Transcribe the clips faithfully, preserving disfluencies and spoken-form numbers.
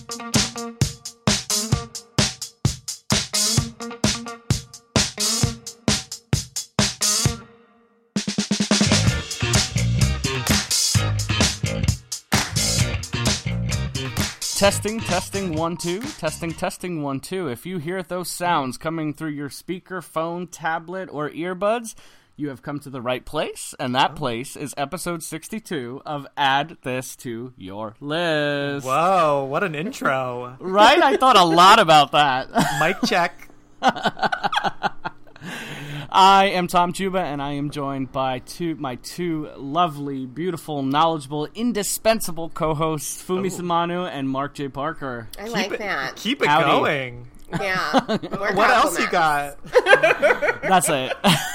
Testing, testing, one, two. Testing, testing, one, two. If you hear those sounds coming through your speaker, phone, tablet, or earbuds, you have come to the right place, and that place is episode sixty-two of Add This to Your List. Whoa, what an intro. Right? I thought a lot about that. Mic check. I am Tom Chuba, and I am joined by two my two lovely, beautiful, knowledgeable, indispensable co-hosts, Fumi Ooh. Samanu and Mark J. Parker. I Keep like it, that. Keep it Howdy. going. Yeah. What else you got? That's it.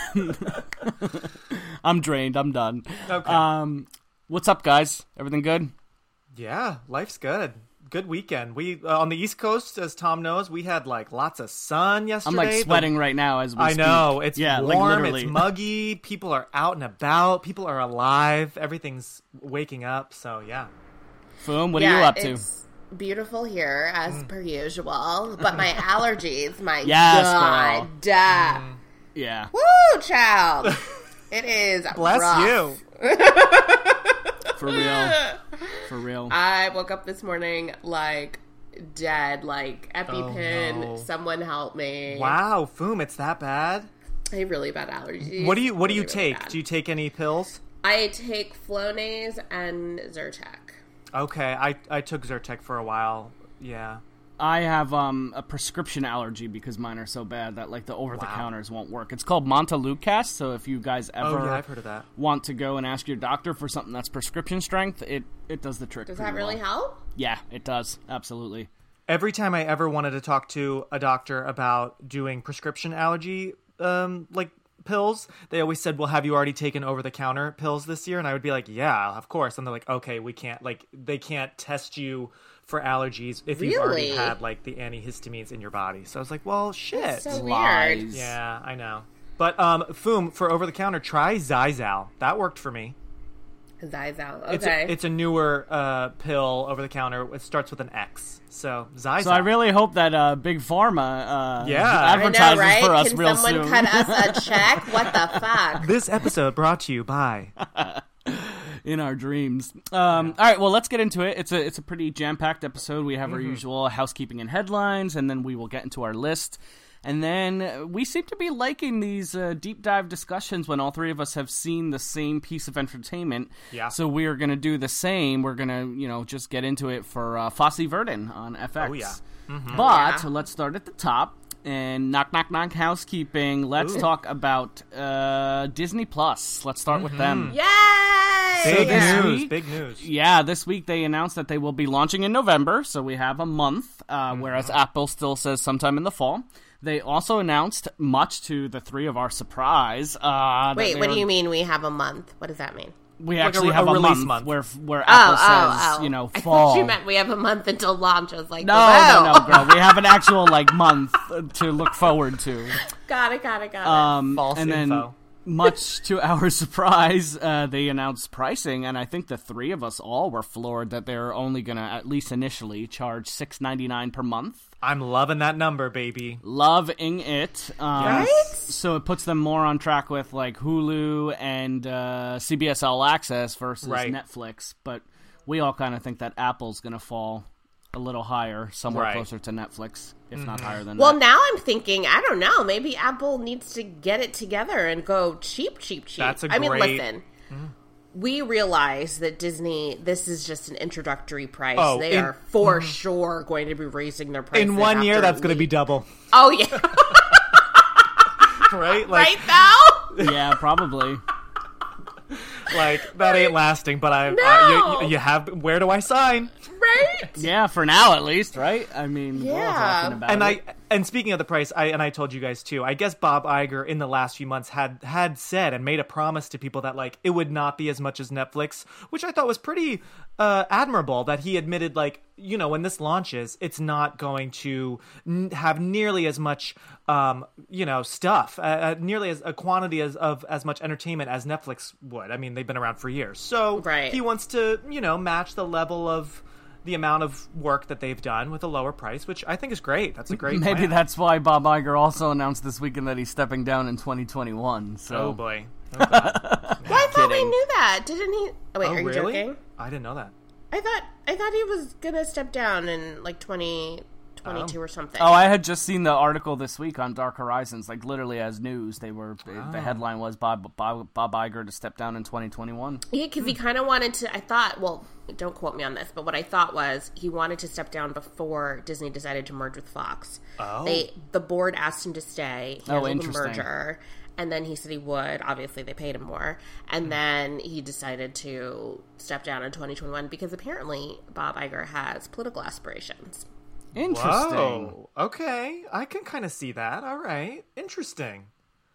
I'm drained. I'm done. Okay. Um, what's up, guys? Everything good? Yeah, life's good. Good weekend. We uh, on the East Coast, as Tom knows, we had like lots of sun yesterday. I'm like sweating The- right now as we I speak. know. It's yeah, like warm, literally. it's muggy, people are out and about, people are alive, everything's waking up, so yeah. Foom, what yeah, are you up to? It's beautiful here, as per usual. But my allergies, my Yes, God. Uh, Yeah. Woo, child. It is Bless rough. you. For real. For real. I woke up this morning like dead, like EpiPen. Oh, no. Someone help me. Wow, Foom, it's that bad? I have really bad allergies. What do you what do you Really, really take? bad. Do you take any pills? I take Flonase and Zyrtec. Okay, I I took Zyrtec for a while. Yeah. I have um, a prescription allergy because mine are so bad that like the over-the-counters won't work. It's called Montelukast, so if you guys ever Oh, yeah, I've heard of that. want to go and ask your doctor for something that's prescription strength, it, it does the trick. Does pretty that really well. help? Yeah, it does. Absolutely. Every time I ever wanted to talk to a doctor about doing prescription allergy um like pills, they always said, well, have you already taken over-the-counter pills this year? And I would be like, yeah, of course. And they're like, okay, we can't, like, they can't test you for allergies if you've already Really? had, like, the antihistamines in your body. So I was like, well, shit. That's so Lies. weird. Yeah, I know. But, um, Foom, for over-the-counter, try Zyzal. That worked for me. Zyzal. It's Okay. a, it's a newer uh, pill over-the-counter. It starts with an X. So, Zyzal. So I really hope that uh, Big Pharma uh, Yeah. advertises I know, right? for us Can real someone soon. cut us a check? What the fuck? This episode brought to you by... In our dreams. Um, all right, well, let's get into it. It's a it's a pretty jam-packed episode. We have our Mm-hmm. usual housekeeping and headlines, and then we will get into our list. And then uh, we seem to be liking these uh, deep dive discussions when all three of us have seen the same piece of entertainment. Yeah. So we are going to do the same. We're going to, you know, just get into it for uh, Fosse Verdon on F X. Oh, yeah. But Yeah. let's start at the top. And knock, knock, knock, housekeeping. Let's Ooh. talk about uh, Disney Plus. Let's start with them. Yay! Big this news, week- big news. Yeah, this week they announced that they will be launching in November, so we have a month, uh, whereas Apple still says sometime in the fall. They also announced, much to the three of our surprise, uh, that Wait, they what are- do you mean we have a month? What does that mean? we Like a actually re- have a a, release month, month. where where Oh, Apple oh, says, oh. you know, I fall. thought you meant we have a month until launch. I was like, no, wow. no, no, girl. We have an actual like month to look forward to. Got it, got it, got it. Um, False and then, info. much to our surprise, uh, they announced pricing, and I think the three of us all were floored that they're only going to, at least initially, charge six ninety-nine per month. I'm loving that number, baby. Loving it. Um, Yes. So it puts them more on track with like Hulu and uh, C B S All Access versus Right. Netflix, but we all kind of think that Apple's going to fall a little higher, somewhere Right. closer to Netflix, if not higher than well, that. now I'm thinking, I don't know, maybe Apple needs to get it together and go cheap, cheap, cheap. That's a I mean, great- listen. We realize that Disney, this is just an introductory price. Oh, they in- are for sure going to be raising their prices. In one year, after that's going to we- be double, Oh, yeah. right? Like, right now? Yeah, probably. like that ain't lasting. But I, No. I you, you have. Where do I sign? Right? Yeah, for now at least, right? I mean, we're all Yeah. talking about And it. I and speaking of the price, I and I told you guys too. I guess Bob Iger in the last few months had had said and made a promise to people that like it would not be as much as Netflix, which I thought was pretty uh, admirable. That he admitted, like, you know, when this launches, it's not going to n- have nearly as much, um, you know, stuff, uh, uh, nearly as a quantity as of as much entertainment as Netflix would. I mean, they've been around for years, so Right. he wants to, you know, match the level of the amount of work that they've done with a lower price, which I think is great. That's a great Maybe plan. that's why Bob Iger also announced this weekend that he's stepping down in twenty twenty-one. So. Oh, boy. Oh, God. Well, I thought we Kidding. knew that. Didn't he? Oh, wait, Oh, are you really? joking? I didn't know that. I thought I thought he was gonna step down in like twenty twenty-two Oh. or something. Oh, I had just seen the article this week on Dark Horizons, like literally as news. They were the headline was Bob, Bob Bob Iger to step down in twenty twenty-one. Yeah, because he kind of wanted to. I thought. Well, don't quote me on this, but what I thought was he wanted to step down before Disney decided to merge with Fox. Oh. They the board asked him to stay. He Oh, handled the interesting. merger. And then he said he would. Obviously, they paid him more. And then he decided to step down in twenty twenty-one because apparently Bob Iger has political aspirations. Interesting. Whoa. Okay. I can kind of see that. All right. Interesting.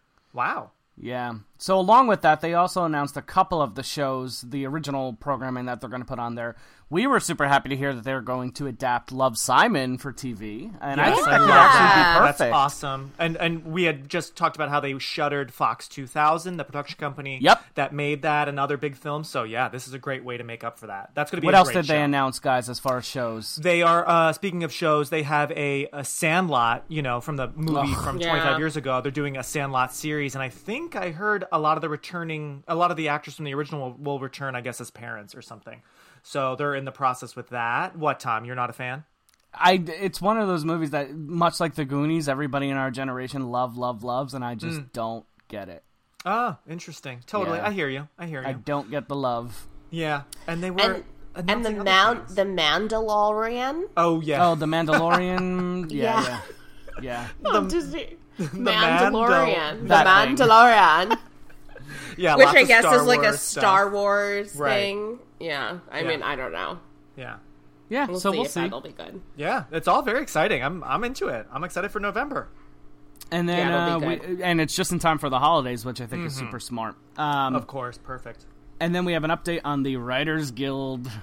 Wow. Yeah. So along with that, they also announced a couple of the shows, the original programming that they're going to put on there. We were super happy to hear that they're going to adapt Love, Simon for T V, and I Yes, think I that could love actually that. be perfect. That's awesome. And and we had just talked about how they shuttered Fox two thousand, the production company Yep. that made that and other big films. So yeah, this is a great way to make up for that. That's going to be What a else great did they show. announce, guys, as far as shows? They are, uh, speaking of shows, they have a, a Sandlot, you know, from the movie Ugh. from Yeah. twenty-five years ago. They're doing a Sandlot series, and I think I heard a lot of the returning, a lot of the actors from the original will, will return, I guess, as parents or something. So they're in the process with that. What, Tom? You're not a fan? I, it's one of those movies that, much like The Goonies, everybody in our generation love, love, loves, and I just Mm. don't get it. Oh, interesting. Totally. Yeah. I hear you. I hear you. I don't get the love. Yeah. And they were And and the announcing other Mount things. the Mandalorian. Oh, yeah. Oh, The Mandalorian? yeah, yeah. Yeah. Oh, Disney. Mandal- Mandalorian. The That thing. Mandalorian. yeah, Which lots I of guess Star is like a Wars Star stuff. Wars Right. thing. Yeah. I Yeah. mean, I don't know. Yeah. Yeah, We'll so see we'll if see. that'll be good. Yeah, it's all very exciting. I'm I'm into it. I'm excited for November. And then, Yeah, uh, it'll be we, good. and it's just in time for the holidays, which I think is super smart. Um, Of course, perfect. and then we have an update on the Writers Guild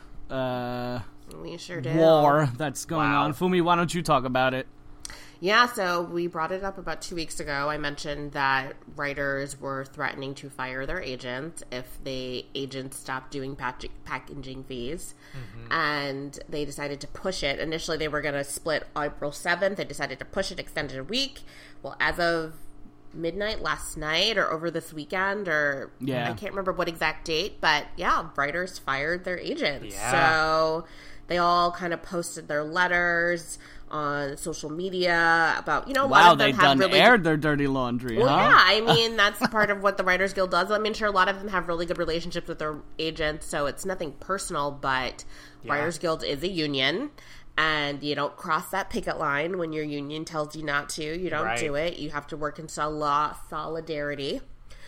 uh, We sure do. war that's going Wow. on. Fumi, why don't you talk about it? Yeah, so we brought it up about two weeks ago. I mentioned that writers were threatening to fire their agents if the agents stopped doing patch- packaging fees. Mm-hmm. And they decided to push it. Initially, they were going to split April seventh. They decided to push it, extend it a week. Well, as of midnight last night or over this weekend, or Yeah. I can't remember what exact date, but yeah, writers fired their agents. Yeah. So they all kind of posted their letters on social media about, you know, a lot Wow, of them they have done really aired their dirty laundry, well, huh? yeah, I mean, that's part of what the Writers Guild does. I mean, sure, a lot of them have really good relationships with their agents, so it's nothing personal, but Yeah. Writers Guild is a union, and you don't cross that picket line when your union tells you not to. You don't Right. do it. You have to work in sol- solidarity.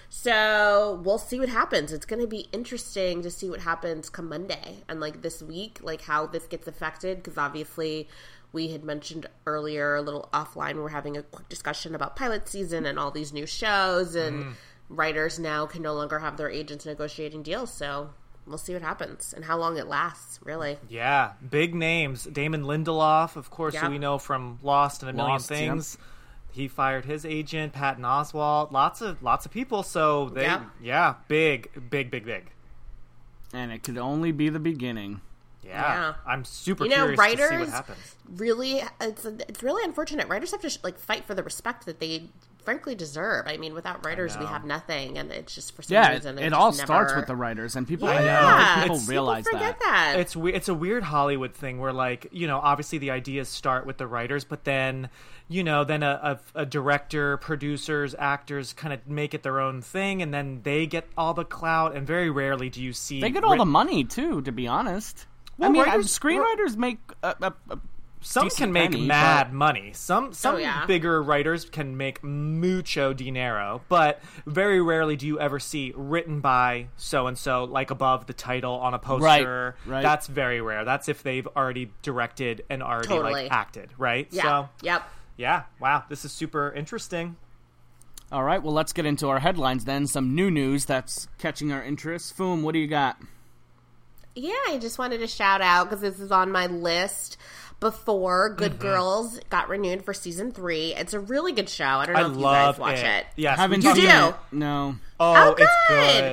So we'll see what happens. It's going to be interesting to see what happens come Monday and like this week, like how this gets affected, because obviously we had mentioned earlier a little offline, we're having a quick discussion about pilot season and all these new shows, and writers now can no longer have their agents negotiating deals. So we'll see what happens and how long it lasts, really. Yeah, big names. Damon Lindelof, of course, Yep. who we know from Lost and a million Lost, things. He fired his agent, Patton Oswalt. Lots of lots of people. So they, Yep. yeah, big, big, big, big. And it could only be the beginning. Yeah, Yeah. I'm super You know, curious to see what writers happens. really, it's it's really unfortunate. Writers have to like fight for the respect that they frankly deserve. I mean, without writers, we know. have nothing, and it's just for some Yeah, it, reason it just all never... starts with the writers, and people, Yeah, I don't think people It's- realize people forget that. that. It's we- it's a weird Hollywood thing where, like, you know, obviously the ideas start with the writers, but then, you know, then a, a, a director, producers, actors kind of make it their own thing, and then they get all the clout. And very rarely do you see They get all writ- the money, too, to be honest. I Well, mean, writers- screenwriters make a, a, a Some decent can make penny, mad but- money. Some some Oh, yeah. bigger writers can make mucho dinero, but very rarely do you ever see written by so and so, like above the title on a poster. Right, right. That's very rare. That's if they've already directed and already Totally. like acted, right? Yeah. So Yep. yeah, wow, this is super interesting. All right, well, let's get into our headlines then. Some new news that's catching our interest. Foom, what do you got? Yeah, I just wanted to shout out because this is on my list before Good Mm-hmm. Girls got renewed for season three. It's a really good show. I don't know I if you love guys watch it. Yes, Haven't we You seen do? it. No. Oh, Oh, it's good. good.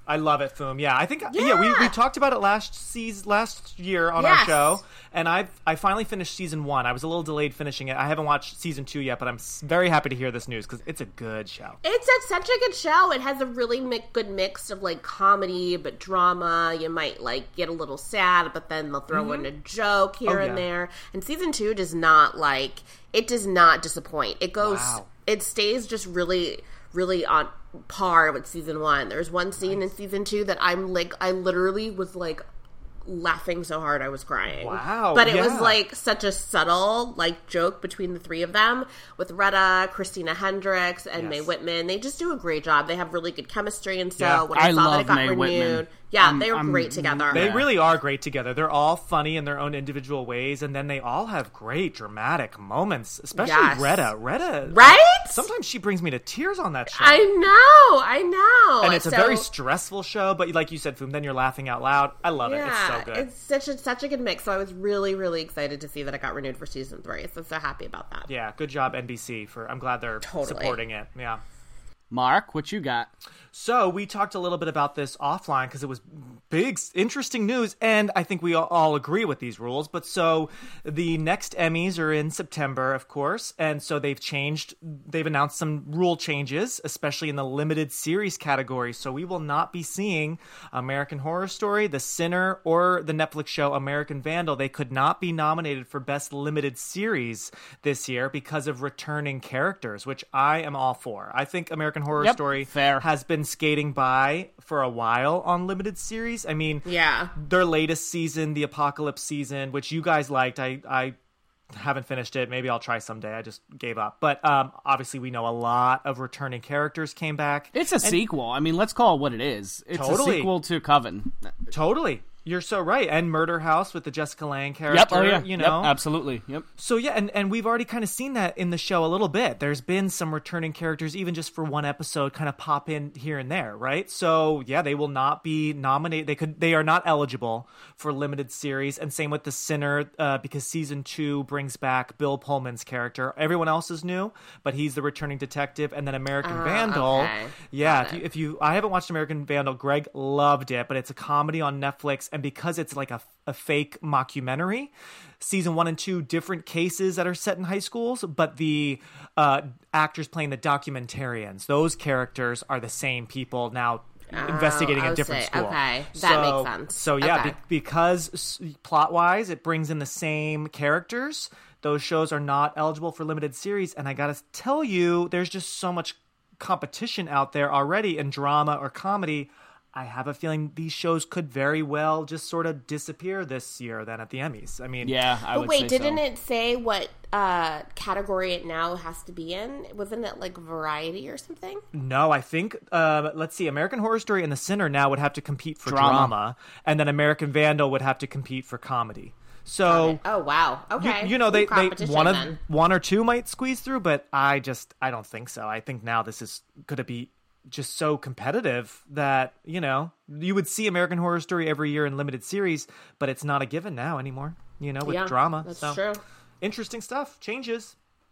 I love it, Foom. Yeah, I think yeah, Yeah. we, we talked about it last season, last year on Yes. our show, and I I finally finished season one. I was a little delayed finishing it. I haven't watched season two yet, but I'm s- very happy to hear this news because it's a good show. It's a, such a good show. It has a really mi- good mix of like comedy, but drama. You might like get a little sad, but then they'll throw in a joke here Oh, and yeah. there. And season two does not like it does not disappoint. It goes, Wow. it stays just really, really on par with season one. There's one scene in season two that I'm like, I literally was like laughing so hard I was crying. Wow, But it yeah. was like such a subtle like joke between the three of them with Retta, Christina Hendricks, and Yes. Mae Whitman. They just do a great job. They have really good chemistry, and so Yeah. when I, I saw that love it got Mae renewed, Whitman. yeah, I'm- they were I'm- great together. They Yeah. really are great together. They're all funny in their own individual ways, and then they all have great dramatic moments, especially Yes. Retta. Retta, Right? Sometimes she brings me to tears on that show. I know, I know. and it's a So- very stressful show, but like you said, Foom, then you're laughing out loud. I love it. It's so good. It's such a such a good mix. So I was really, really excited to see that it got renewed for season three. So I'm so happy about that. Yeah, good job, N B C. For I'm glad they're Totally. supporting it. Yeah. Mark, what you got? So we talked a little bit about this offline because it was big, interesting news, and I think we all, all agree with these rules. But so the next Emmys are in September, of course, and so they've changed. They've announced some rule changes, especially in the limited series category. So we will not be seeing American Horror Story, The Sinner, or the Netflix show American Vandal. They could not be nominated for Best Limited Series this year because of returning characters, which I am all for. I think American Horror Yep, Story fair. has been skating by for a while on limited series. I mean, Yeah. their latest season, the Apocalypse season, which you guys liked, I I haven't finished it. Maybe I'll try someday. I just gave up. But um, obviously, we know a lot of returning characters came back. It's a sequel. I mean, let's call it what it is. It's Totally. a sequel to Coven. Totally. You're so right. And Murder House with the Jessica Lange character. Yep. Oh yeah. You know, Yep, absolutely. Yep. So yeah, and, and we've already kind of seen that in the show a little bit. There's been some returning characters, even just for one episode, kind of pop in here and there, right? So yeah, they will not be nominated. They could, they are not eligible for limited series. And same with The Sinner, uh, because season two brings back Bill Pullman's character. Everyone else is new, but he's the returning detective. And then American Ah, Vandal, okay. yeah. Got If you, it. if you, I haven't watched American Vandal. Greg loved it, but it's a comedy on Netflix, and because it's like a a fake mockumentary. Season one and two, different cases that are set in high schools, but the uh, actors playing the documentarians, those characters are the same people now investigating I a would different say, school. okay, that so, makes sense. So yeah, Okay. be- because plot wise, it brings in the same characters. Those shows are not eligible for limited series, and I gotta tell you, there's just so much competition out there already in drama or comedy. I have a feeling these shows could very well just sort of disappear this year then at the Emmys. I mean, Yeah, I But would wait, say didn't so. it say what uh, category it now has to be in? Wasn't it like variety or something? no, I think, uh, let's see, American Horror Story and The Sinner now would have to compete for drama, Drama. and then American Vandal would have to compete for comedy. So, Oh wow. you, Okay. you know, they, Some they competition one of then. one or two might squeeze through, but I just, I don't think so. I think now this is going to be just so competitive that, you know, you would see American Horror Story every year in limited series, but it's not a given now anymore, you know, with Yeah, drama. That's so true. interesting stuff. Changes.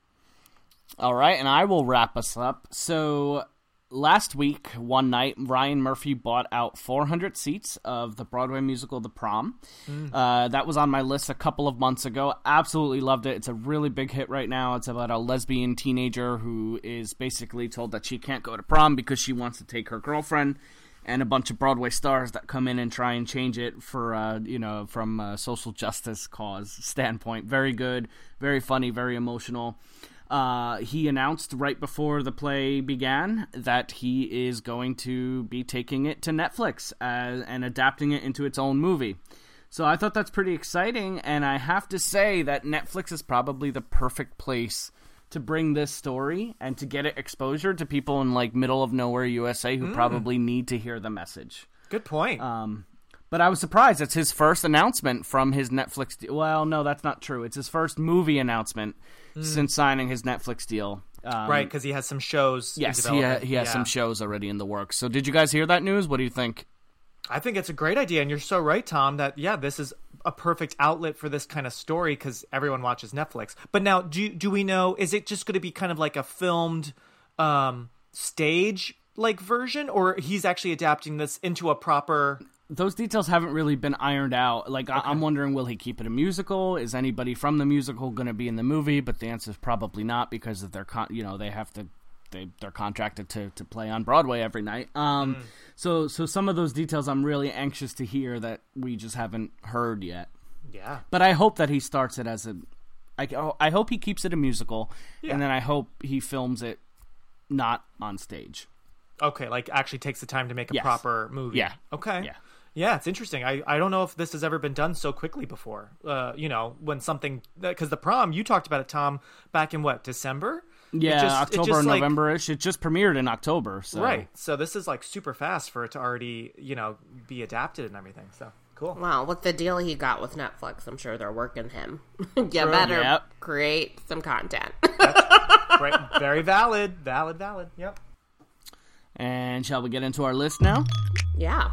All right, and I will wrap us up. So last week, one night, Ryan Murphy bought out four hundred seats of the Broadway musical The Prom. Mm. Uh, that was on my list a couple of months ago. Absolutely loved it. It's a really big hit right now. It's about a lesbian teenager who is basically told that she can't go to prom because she wants to take her girlfriend, and a bunch of Broadway stars that come in and try and change it for, uh, you know, from a social justice cause standpoint. Very good, very funny, very emotional. Uh, he announced right before the play began that he is going to be taking it to Netflix as, and adapting it into its own movie. So I thought that's pretty exciting, and I have to say that Netflix is probably the perfect place to bring this story and to get it exposure to people in like middle of nowhere U S A who probably need to hear the message. Good point. Um, but I was surprised. It's his first announcement from his Netflix deal. Well, no, that's not true. It's his first movie announcement since signing his Netflix deal. Um, right, because he has some shows. in Yes, he, ha- development. he has Yeah. some shows already in the works. So did you guys hear that news? What do you think? I think it's a great idea, and you're so right, Tom, that, yeah, this is a perfect outlet for this kind of story because everyone watches Netflix. But now, do do we know, is it just going to be kind of like a filmed um, stage like version, or he's actually adapting this into a proper... Those details haven't really been ironed out. Like, okay. I- I'm wondering, will he keep it a musical? Is anybody from the musical going to be in the movie? But the answer is probably not, because of their, con- you know, they have to, they they're contracted to, to play on Broadway every night. Um, mm. so so some of those details I'm really anxious to hear that we just haven't heard yet. Yeah. But I hope that he starts it as a, I I hope he keeps it a musical, yeah. and then I hope he films it not on stage. Okay, like actually takes the time to make a yes. proper movie. Yeah. Okay. Yeah. Yeah, it's interesting. I, I don't know if this has ever been done so quickly before. Uh, you know, when something... Because the prom, you talked about it, Tom, back in what, December? Yeah, just, October or like, November-ish. It just premiered in October. So. Right. So this is like super fast for it to already, you know, be adapted and everything. So, cool. Wow, with the deal he got with Netflix, I'm sure they're working him. You better yep. create some content. That's right. Very valid. Valid, valid. Yep. And shall we get into our list now? Yeah.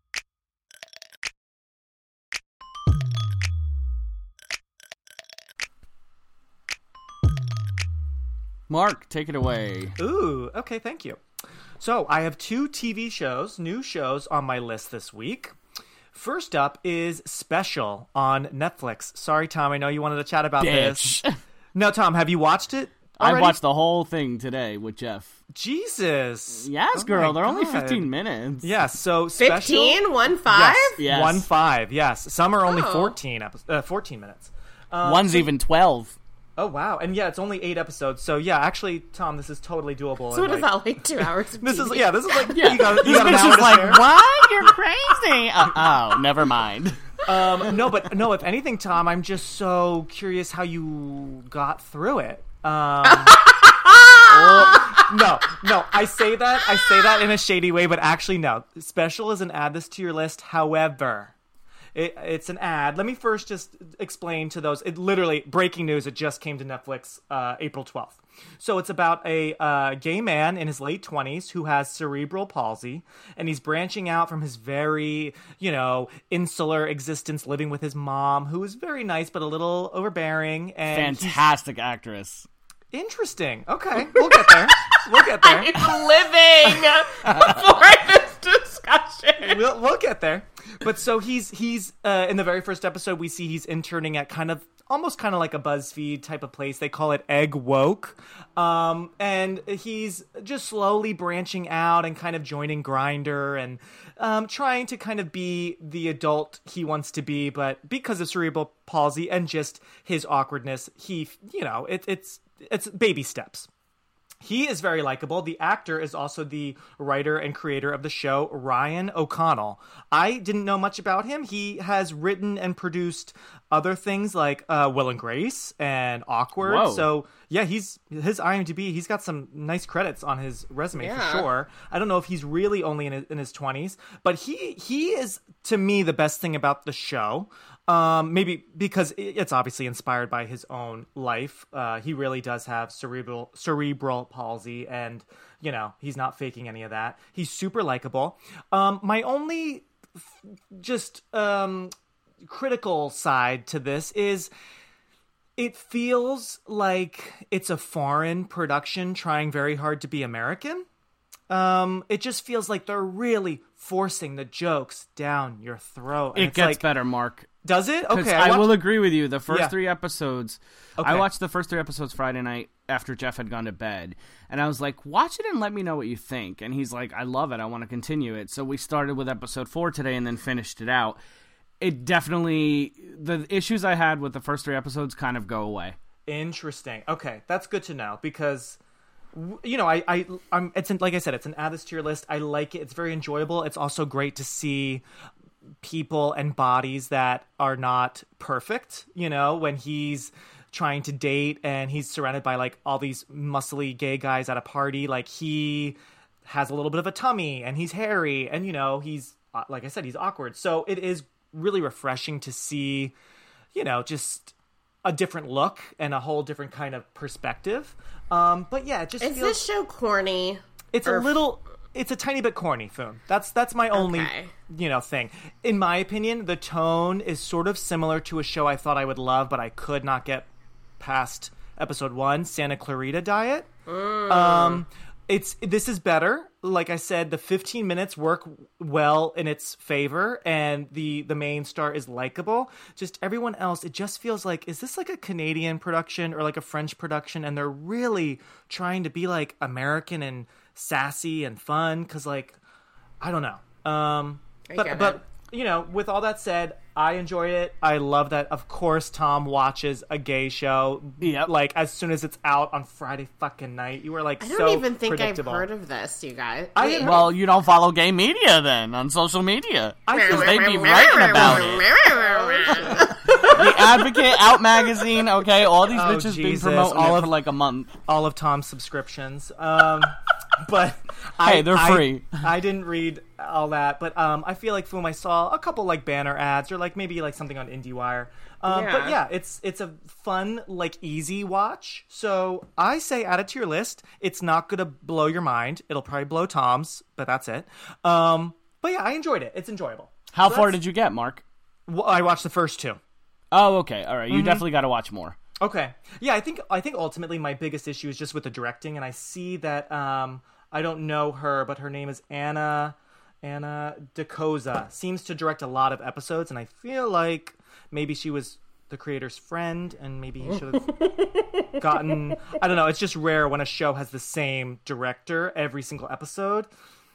Mark, take it away. Ooh, okay, thank you. So, I have two T V shows, new shows on my list this week. First up is Special on Netflix. Sorry, Tom, I know you wanted to chat about Bitch. this. No, Tom, have you watched it already? I watched the whole thing today with Jeff. Jesus. Yes, oh girl, they're only fifteen minutes. Yes, so Special... fifteen? One five? Yes, yes. One five, yes. Some are only oh. fourteen, epi- uh, fourteen minutes. Um, One's so... even twelve. Oh, wow. And yeah, it's only eight episodes. So yeah, actually, Tom, this is totally doable. So what like, about like two hours of This T V? is, yeah, this is like, yeah. you got, you this got an bitch hour is to like, spare. what? You're crazy. Uh, oh, never mind. Um, no, but no, if anything, Tom, I'm just so curious how you got through it. Um, oh, no, no, I say that, I say that in a shady way, but actually, no. Special is an add this to your list. However, It, it's an ad. Let me first just explain to those. It literally, breaking news, it just came to Netflix uh, April twelfth. So it's about a uh, gay man in his late twenties who has cerebral palsy, and he's branching out from his very, you know, insular existence living with his mom, who is very nice but a little overbearing. And fantastic actress. Interesting. Okay, we'll get there. We'll get there. I'm living before this discussion. We'll, we'll get there. But so he's he's uh, in the very first episode, we see he's interning at kind of almost kind of like a BuzzFeed type of place. They call it Egg Woke, um, and he's just slowly branching out and kind of joining Grindr and um, trying to kind of be the adult he wants to be. But because of cerebral palsy and just his awkwardness, he you know it, it's it's baby steps. He is very likable. The actor is also the writer and creator of the show, Ryan O'Connell. I didn't know much about him. He has written and produced other things like uh, Will and Grace and Awkward. Whoa. So, yeah, he's his IMDb, he's got some nice credits on his resume yeah. for sure. I don't know if he's really only in his, in his twenties, but he he is, to me, the best thing about the show. Um, maybe because it's obviously inspired by his own life. Uh, he really does have cerebral cerebral palsy, and you know he's not faking any of that. He's super likable. Um, my only f- just um, critical side to this is it feels like it's a foreign production trying very hard to be American. Um, it just feels like they're really forcing the jokes down your throat. And it it's gets like, better, Mark. Does it? Okay, I, I watched... will agree with you. The first yeah. three episodes, okay. I watched the first three episodes Friday night after Jeff had gone to bed, and I was like, watch it and let me know what you think. And he's like, I love it. I want to continue it. So we started with episode four today and then finished it out. It definitely, the issues I had with the first three episodes kind of go away. Interesting. Okay, that's good to know because... You know, I, I, I'm. It's an, like I said, it's an add this to your list. I like it. It's very enjoyable. It's also great to see people and bodies that are not perfect. You know, when he's trying to date and he's surrounded by like all these muscly gay guys at a party, like he has a little bit of a tummy and he's hairy and you know he's like I said, he's awkward. So it is really refreshing to see, you know, just a different look and a whole different kind of perspective. Um, but yeah, it just is feels... this show corny? It's or... a little... It's a tiny bit corny, Foon. That's that's my only, okay. you know, thing. In my opinion, the tone is sort of similar to a show I thought I would love, but I could not get past episode one, Santa Clarita Diet. Mm. Um, It's this is better. Like I said, the fifteen minutes work well in its favor, and the the main star is likable. Just everyone else, it just feels like, is this like a Canadian production or like a French production? And they're really trying to be like American and sassy and fun, because like I don't know. Um, I but get but it. you know, with all that said, I enjoyed it. I love that. Of course, Tom watches a gay show. Yep. Like as soon as it's out on Friday fucking night, you were like, I don't so even think I've predictable. heard of this, you guys. I Wait, didn't- Well, you don't follow gay media then on social media. I feel Because they be writing about it. The Advocate, Out Magazine, okay, all these Oh, bitches been Jesus. promoting All it of- for like a month. all of Tom's subscriptions. Um, but Hey, I, they're I- free. I didn't read all that, but um, I feel like Foom, I saw a couple like banner ads or like maybe like something on IndieWire. Um, But Yeah. yeah, it's it's a fun, like easy watch. So I say add it to your list. It's not gonna blow your mind. It'll probably blow Tom's, but that's it. Um, but yeah, I enjoyed it. It's enjoyable. How So far that's- did you get, Mark? Well, I watched the first two. Oh, okay, all right. You Mm-hmm. definitely got to watch more. Okay. Yeah, I think I think ultimately my biggest issue is just with the directing, and I see that um I don't know her, but her name is Anna Anna DeCosa. Seems to direct a lot of episodes, and I feel like maybe she was the creator's friend, and maybe he should have gotten. I don't know. It's just rare when a show has the same director every single episode,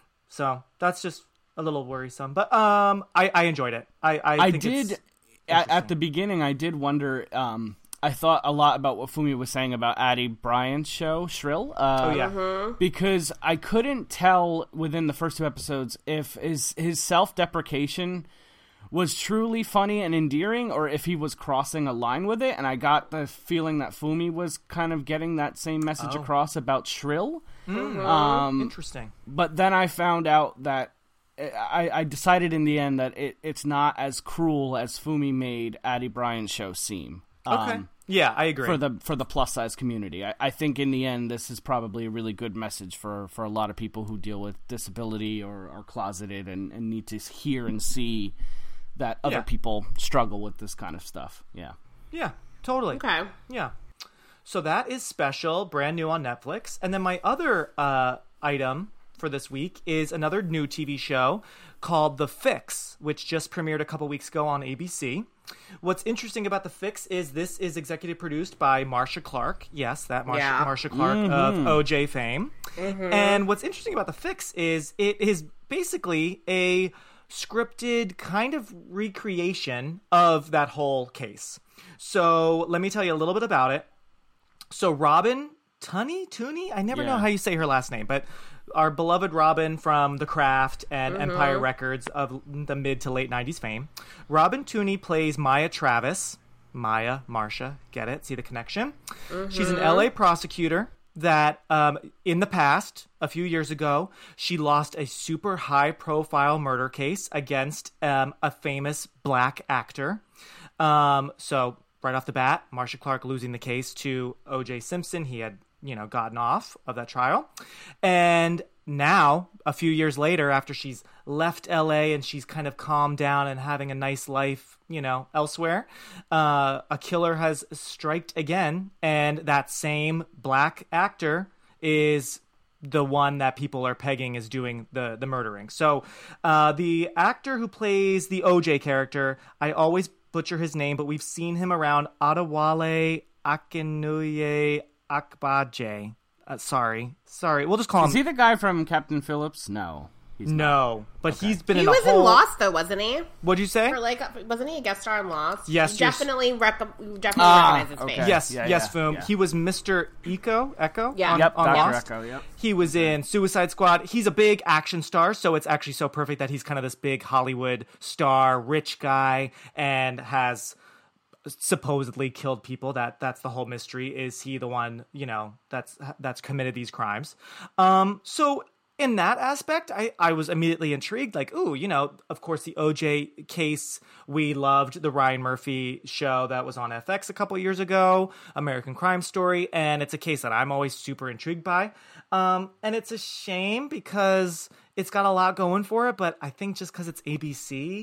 so that's just a little worrisome. But um, I I enjoyed it. I I, I think did, It's, at, at the beginning, I did wonder, um, I thought a lot about what Fumi was saying about Addie Bryant's show, Shrill. Uh, oh yeah. Because I couldn't tell within the first two episodes if his, his self-deprecation was truly funny and endearing, or if he was crossing a line with it. And I got the feeling that Fumi was kind of getting that same message Oh. across about Shrill. Mm, Um, interesting. but then I found out that I, I decided in the end that it, it's not as cruel as Fumi made Addie Bryant's show seem. Okay. Um, Yeah, I agree. for the for the plus size community, I, I think in the end this is probably a really good message for, for a lot of people who deal with disability or are closeted and, and need to hear and see that other Yeah. people struggle with this kind of stuff. Yeah. Yeah, totally. Okay. Yeah. So that is special, brand new on Netflix. And then my other uh, item for this week is another new T V show called The Fix, which just premiered a couple weeks ago on A B C. What's interesting about The Fix is this is executive produced by Marcia Clark. Yes, that Marcia, Yeah. Marcia Clark of O J fame. And what's interesting about The Fix is it is basically a scripted kind of recreation of that whole case. So let me tell you a little bit about it. So Robin Tunney, Tooney? I never know Yeah. how you say her last name, but our beloved Robin from The Craft and Empire Records of the mid to late nineties fame. Robin Tooney plays Maya Travis. Maya, Marcia, get it? See the connection? She's an L A prosecutor that um, in the past, a few years ago, she lost a super high-profile murder case against um, a famous black actor. Um, so right off the bat, Marcia Clark losing the case to O J Simpson. He had, you know, gotten off of that trial. And now, a few years later, after she's left L A and she's kind of calmed down and having a nice life, you know, elsewhere, uh, a killer has striked again. And that same black actor is the one that people are pegging as doing the, the murdering. So uh, the actor who plays the O J character, I always butcher his name, but we've seen him around Adewale Akinnuye Akbaje. Uh, sorry. Sorry. We'll just call Is him... he the guy from Captain Phillips? No. He's not. No. But he's been He in a was whole... in Lost, though, wasn't he? What'd you say? Or like, wasn't he a guest star in Lost? Yes, You you're- definitely, rep- definitely Ah, recognize his okay. face. Yes, Yeah, yes, yeah, Foom. yeah. He was Mister Echo, Echo Yeah. on, Yep, on Doctor Lost. Echo, yep. He was in Suicide Squad. He's a big action star, so it's actually so perfect that he's kind of this big Hollywood star, rich guy, and has supposedly killed people. That that's the whole mystery. Is he the one, you know, that's that's committed these crimes? Um, so in that aspect, I, I was immediately intrigued. Like, ooh, you know, of course, the O J case, we loved the Ryan Murphy show that was on F X a couple years ago, American Crime Story, and it's a case that I'm always super intrigued by. Um, and it's a shame because it's got a lot going for it, but I think just because it's A B C,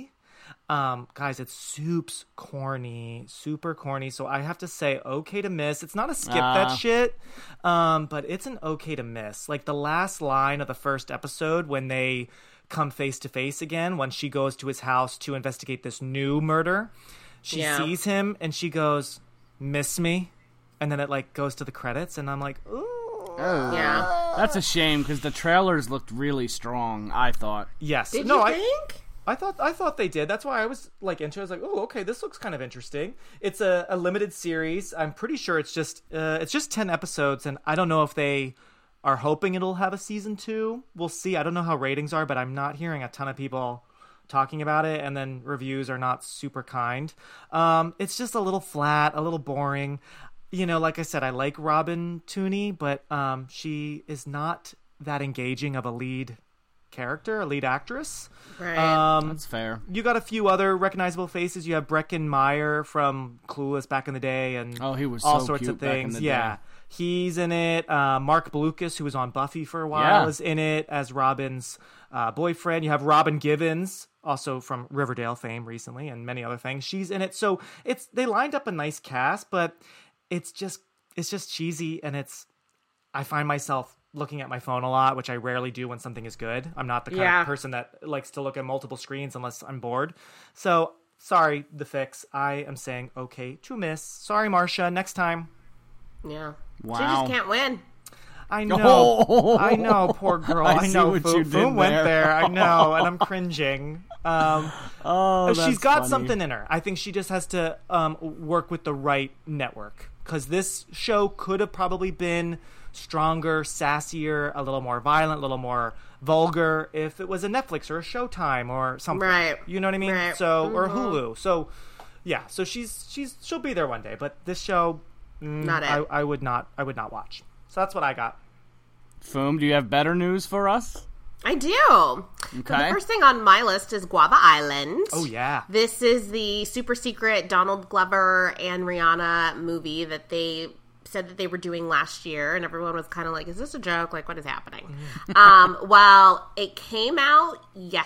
Um, guys, it's soup's corny, super corny. So I have to say, okay to miss. It's not a skip uh. that shit, um, but it's an okay to miss. Like the last line of the first episode when they come face to face again, when she goes to his house to investigate this new murder, she yeah. sees him and she goes, "Miss me," and then it like goes to the credits, and I'm like, ooh. Oh, yeah, that's a shame because the trailers looked really strong. I thought. Yes. Did no, you I, think? I thought I thought they did. That's why I was like into it. I was like, oh, okay, this looks kind of interesting. It's a, a limited series. I'm pretty sure it's just uh, it's just ten episodes, and I don't know if they are hoping it'll have a season two. We'll see. I don't know how ratings are, but I'm not hearing a ton of people talking about it, and then reviews are not super kind. Um, it's just a little flat, a little boring. You know, like I said, I like Robin Tunney, but um, she is not that engaging of a lead character, a lead actress. Right. Um, That's fair. You got a few other recognizable faces. You have Breckin Meyer from Clueless back in the day, and oh, he was all so sorts cute of things. Back in the yeah, day. He's in it. Uh, Mark Blucas, who was on Buffy for a while, Yeah. is in it as Robin's uh, boyfriend. You have Robin Givens, also from Riverdale fame recently, and many other things. She's in it. So it's they lined up a nice cast, but it's just it's just cheesy, and it's I find myself looking at my phone a lot, which I rarely do when something is good. I'm not the kind yeah. of person that likes to look at multiple screens unless I'm bored. So sorry, The Fix. I am saying okay to miss. Sorry, Marcia. Next time. Yeah. Wow. She just can't win. I know. Oh. I know, poor girl. I I, see know. what Fu you Fu did went there. there. I know, and I'm cringing. Um, Oh, that's she's got funny. something in her. I think she just has to um, work with the right network, because this show could have probably been stronger, sassier, a little more violent, a little more vulgar if it was a Netflix or a Showtime or something. Right. You know what I mean? Right. So or Mm-hmm. Hulu. So yeah. So she's she's she'll be there one day. But this show, mm, Not it. I, I would not. I would not watch. So that's what I got. Foom, do you have better news for us? I do. So Okay. the first thing on my list is Guava Island. Oh yeah. This is the super secret Donald Glover and Rihanna movie that they said that they were doing last year, and everyone was kind of like, is this a joke? Like, what is happening? um, well, it came out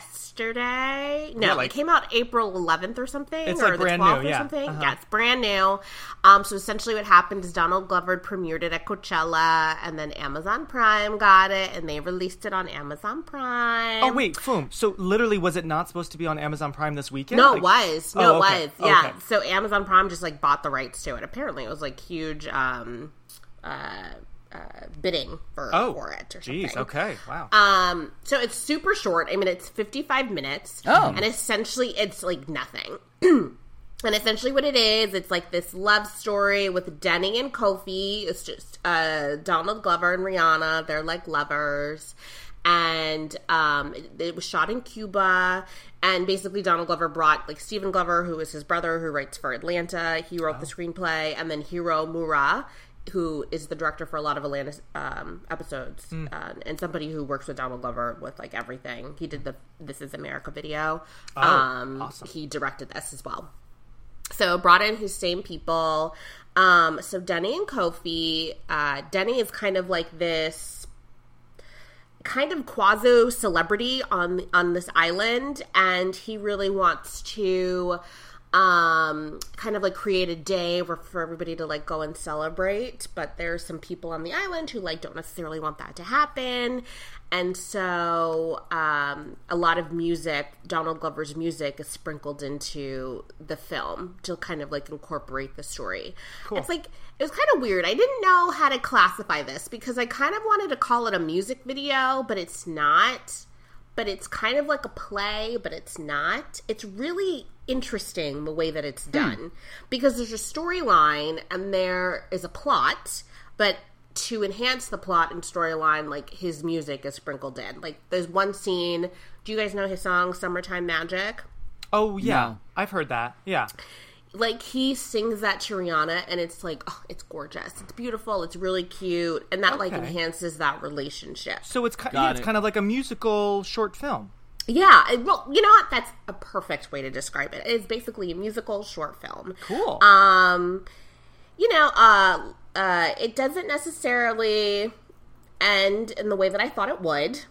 yesterday. No, Yeah, like- it came out April eleventh or something. It's, or like, the brand twelfth new, or yeah. something. Uh-huh. Yeah, it's brand new. Um, so essentially what happened is Donald Glover premiered it at Coachella, and then Amazon Prime got it, and they released it on Amazon Prime. Oh wait, Foom. So literally, was it not supposed to be on Amazon Prime this weekend? No, Like- it was. No, Oh, it okay. was. Yeah. Okay. So Amazon Prime just like bought the rights to it. Apparently, it was like huge um, uh, uh, bidding for Oh, for it or something. Jeez. Okay. Wow. Um, so it's super short. I mean, it's fifty-five minutes. Oh. And essentially, it's like nothing. And essentially what it is, it's like this love story with Denny and Kofi. It's just uh, Donald Glover and Rihanna. They're like lovers. And um, it, it was shot in Cuba. And basically Donald Glover brought like Stephen Glover, who is his brother, who writes for Atlanta. He wrote oh. the screenplay. And then Hiro Mura, who is the director for a lot of Atlanta um, episodes, mm. uh, and somebody who works with Donald Glover with like everything. He did the This Is America video. Oh, um, awesome. He directed this as well. So brought in his same people. Um, so Denny and Kofi, uh, Denny is kind of like this kind of quasi celebrity on on this island, and he really wants to um kind of like create a day where, for everybody to like go and celebrate, but there's some people on the island who like don't necessarily want that to happen. And so um a lot of music, Donald Glover's music, is sprinkled into the film to kind of like incorporate the story. Cool. It's like, it was kind of weird. I didn't know how to classify this because I kind of wanted to call it a music video, but it's not. But it's kind of like a play, but it's not. It's really interesting the way that it's done. Hmm. Because there's a storyline and there is a plot, but to enhance the plot and storyline, like, his music is sprinkled in. Like, there's one scene, do you guys know his song, Summertime Magic? Oh, yeah. No. I've heard that. Yeah. Like, he sings that to Rihanna, and it's like, oh, it's gorgeous. It's beautiful. It's really cute. And that, like, Okay. enhances that relationship. So it's, ki- Got yeah, it's it. kind of like a musical short film. Yeah, it, well, you know what? That's a perfect way to describe it. It's basically a musical short film. Cool. Um, you know, uh, uh, it doesn't necessarily end in the way that I thought it would.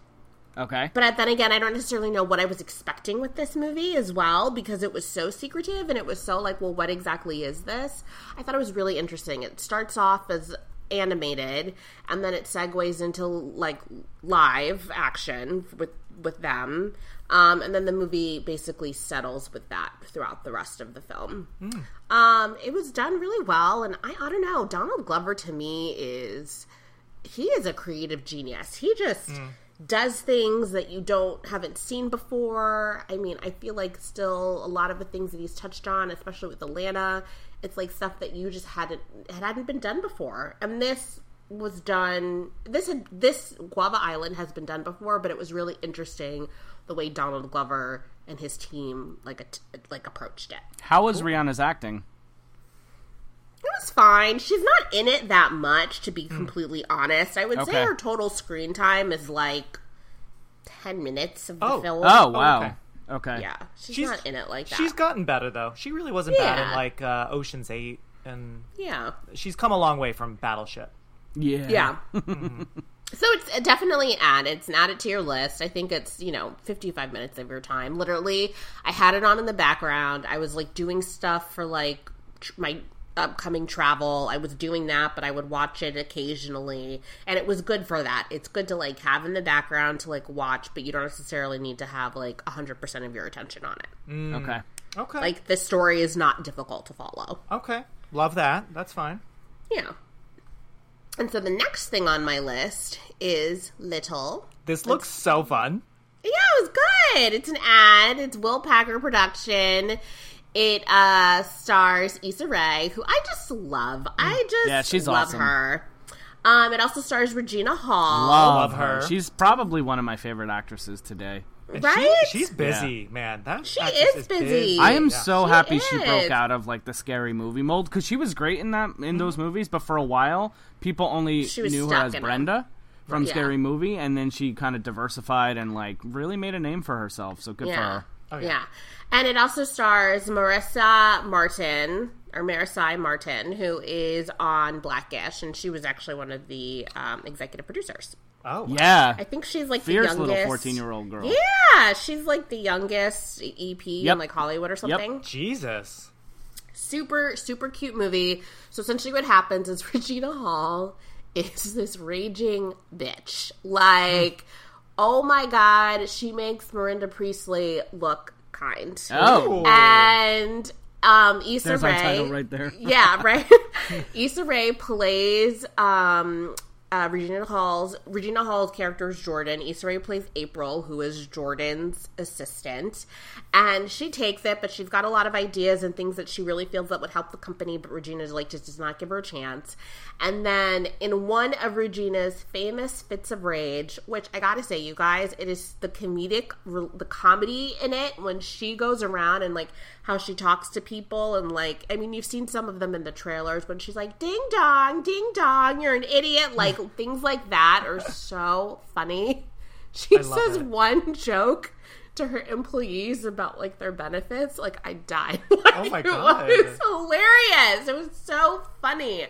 Okay. But then again, I don't necessarily know what I was expecting with this movie as well, because it was so secretive and it was so like, well, what exactly is this? I thought it was really interesting. It starts off as animated, and then it segues into like live action with with them, um, and then the movie basically settles with that throughout the rest of the film. Mm. Um, it was done really well, and I, I don't know, Donald Glover to me is he is a creative genius. He just mm. does things that you don't haven't seen before. I mean, I feel like still a lot of the things that he's touched on, especially with Atlanta, it's like stuff that you just hadn't hadn't been done before. And this was done. This had this Guava Island has been done before, but it was really interesting the way Donald Glover and his team like a, like approached it. How was Rihanna's acting? It was fine. She's not in it that much, to be completely mm. honest. I would okay. say her total screen time is like ten minutes of the oh. film. Oh, wow. Oh, okay. Okay. Yeah, she's, she's not in it like that. She's gotten better, though. She really wasn't yeah. bad in, like, uh, Ocean's eight, and yeah. she's come a long way from Battleship. Yeah. Yeah. mm-hmm. So it's definitely an ad. It's an add it to your list. I think it's, you know, fifty-five minutes of your time. Literally, I had it on in the background. I was, like, doing stuff for, like, tr- my upcoming travel. I was doing that, but I would watch it occasionally, and it was good for that. It's good to like have in the background to like watch, but you don't necessarily need to have like one hundred percent of your attention on it. Mm. Okay. Okay. Like the story is not difficult to follow. Okay. Love that. That's fine. Yeah. And so the next thing on my list is Little. This looks it's, so fun. Yeah, it was good. It's an ad. It's Will Packer production. It uh, stars Issa Rae, who I just love. I just yeah, she's love awesome. her. Um, it also stars Regina Hall. Love her. She's probably one of my favorite actresses today. And right? She, she's busy, yeah. man. That she is, is busy. busy. I am yeah. so she happy is. she broke out of like the scary movie mold, because she was great in that in those movies, but for a while people only knew her as Brenda them. from yeah. Scary Movie, and then she kind of diversified and like really made a name for herself. So good yeah. for her. Oh, yeah. yeah. And it also stars Marissa Martin, or Marissa Martin, who is on Blackish, and she was actually one of the um, executive producers. Oh, wow. Yeah. I think she's like Fierce the youngest. little fourteen-year-old girl. Yeah, she's like the youngest E P yep. in like Hollywood or something. Yep. Jesus. Super, super cute movie. So essentially what happens is Regina Hall is this raging bitch. Like, oh my god, she makes Miranda Priestley look kind. Oh. And um, Issa There's Rae. our title right there. Yeah, right. Issa Rae plays um, uh, Regina Hall's Regina Hall's character is Jordan. Issa Rae plays April, who is Jordan's assistant, and she takes it, but she's got a lot of ideas and things that she really feels that would help the company, but Regina's like just does not give her a chance. And then in one of Regina's famous fits of rage, which I gotta say, you guys, it is the comedic, the comedy in it when she goes around and like how she talks to people, and like, I mean, you've seen some of them in the trailers when she's like, ding dong, ding dong, you're an idiot. Like things like that are so funny. She says it. one joke to her employees about like their benefits. Like I died. Like, oh my god. It was hilarious. It was so funny.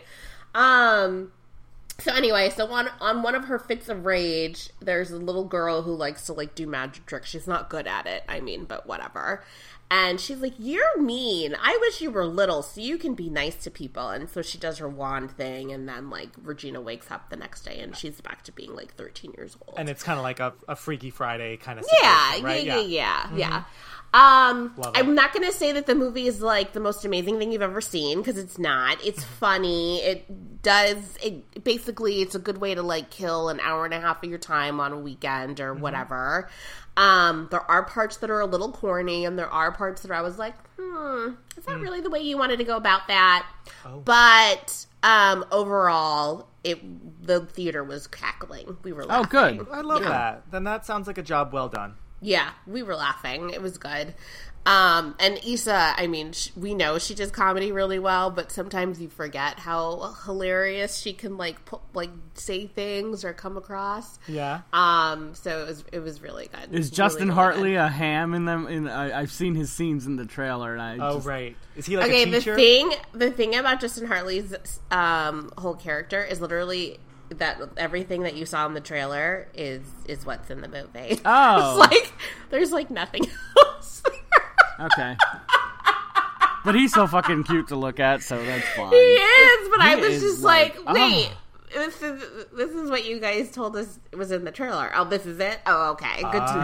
Um, so anyway, so on, on one of her fits of rage, there's a little girl who likes to like do magic tricks. She's not good at it, I mean, but whatever. And she's like, you're mean. I wish you were little so you can be nice to people. And so she does her wand thing, and then like Regina wakes up the next day and she's back to being like thirteen years old. And it's kind of like a, a Freaky Friday kind of yeah, situation, right? Yeah, yeah, yeah, mm-hmm. yeah. Um, Love I'm it. not going to say that the movie is like the most amazing thing you've ever seen, because it's not. It's funny. It does. It basically it's a good way to like kill an hour and a half of your time on a weekend or mm-hmm. whatever. Um, there are parts that are a little corny, and there are parts that I was like, hmm, is that mm. really the way you wanted to go about that? Oh. But um, overall, it the theater was cackling. We were laughing. Oh, good. I love yeah. that. Then that sounds like a job well done. Yeah, we were laughing. It was good. Um, and Issa, I mean, sh- we know she does comedy really well, but sometimes you forget how hilarious she can like pu- like say things or come across. Yeah. Um. So it was it was really good. Is really, Justin really Hartley good. a ham in them? In I, I've seen his scenes in the trailer, and I Oh just, right. Is he like okay, a teacher? the thing the thing about Justin Hartley's um whole character is literally that everything that you saw in the trailer is is what's in the movie. Oh. It's like there's like nothing else. Okay. But he's so fucking cute to look at, so that's fine. He is, but He I was is just like, like, wait. oh. This is this is what you guys told us was in the trailer. Oh, this is it? Oh, okay. Good to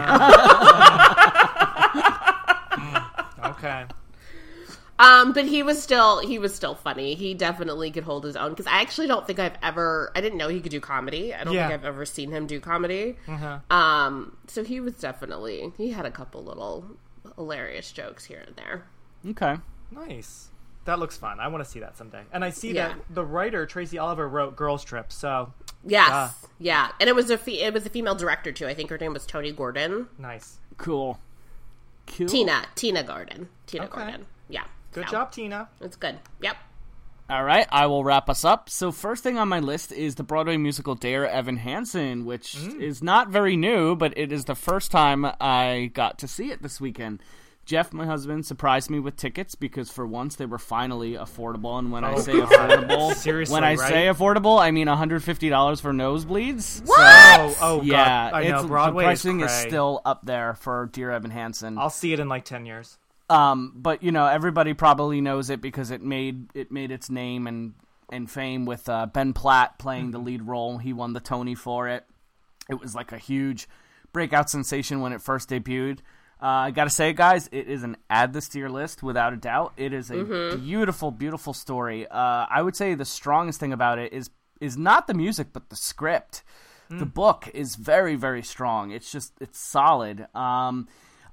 know. Okay. Um, but he was still he was still funny. He definitely could hold his own because I actually don't think I've ever I didn't know he could do comedy. I don't Yeah. think I've ever seen him do comedy. Uh-huh. Um, so he was definitely he had a couple little hilarious jokes here and there. Okay. Nice. That looks fun. I want to see that someday. And I see Yeah. that the writer Tracy Oliver wrote Girls Trip. So Yes, Ah. yeah, and it was a fe- it was a female director too. I think her name was Toni Gordon. nice. Cool. Cool. Tina Tina Gordon. Tina Okay. Gordon. Yeah. Good so, job, Tina. It's good. Yep. All right, I will wrap us up. So first thing on my list is the Broadway musical Dear Evan Hansen, which Mm. is not very new, but it is the first time I got to see it this weekend. Jeff, my husband, surprised me with tickets because for once they were finally affordable. And when I Oh, say God. affordable, Seriously, when I right? say affordable, I mean one hundred fifty dollars for nosebleeds. What? Oh, oh, Yeah, God. I know. it's, Broadway the pricing is, is cray. still up there for Dear Evan Hansen. I'll see it in like ten years. Um, but you know, everybody probably knows it because it made it made its name and and fame with uh, Ben Platt playing the lead role. He won the Tony for it. It was like a huge breakout sensation when it first debuted. Uh, I gotta say, guys, it is an add this to your list without a doubt. It is a Mm-hmm. beautiful, beautiful story. Uh, I would say the strongest thing about it is is not the music, but the script. The book is very, very strong. It's just it's solid. Um,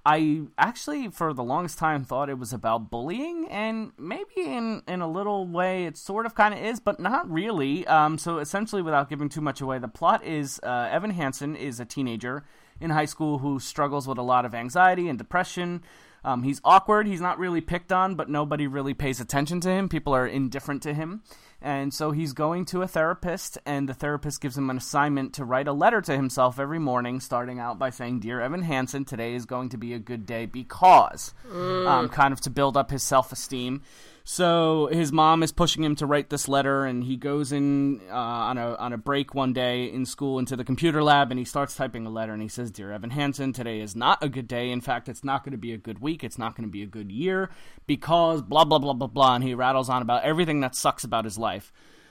I actually, for the longest time, thought it was about bullying, and maybe in, in a little way it sort of kind of is, but not really. Um, so essentially, without giving too much away, the plot is uh, Evan Hansen is a teenager in high school who struggles with a lot of anxiety and depression. Um, he's awkward. He's not really picked on, but nobody really pays attention to him. People are indifferent to him. And so he's going to a therapist, and the therapist gives him an assignment to write a letter to himself every morning, starting out by saying, Dear Evan Hansen, today is going to be a good day because, um, kind of to build up his self-esteem. So his mom is pushing him to write this letter, and he goes in uh, on a on a break one day in school into the computer lab, and he starts typing a letter, and he says, Dear Evan Hansen, today is not a good day. In fact, it's not going to be a good week. It's not going to be a good year because blah, blah, blah, blah, blah, and he rattles on about everything that sucks about his life.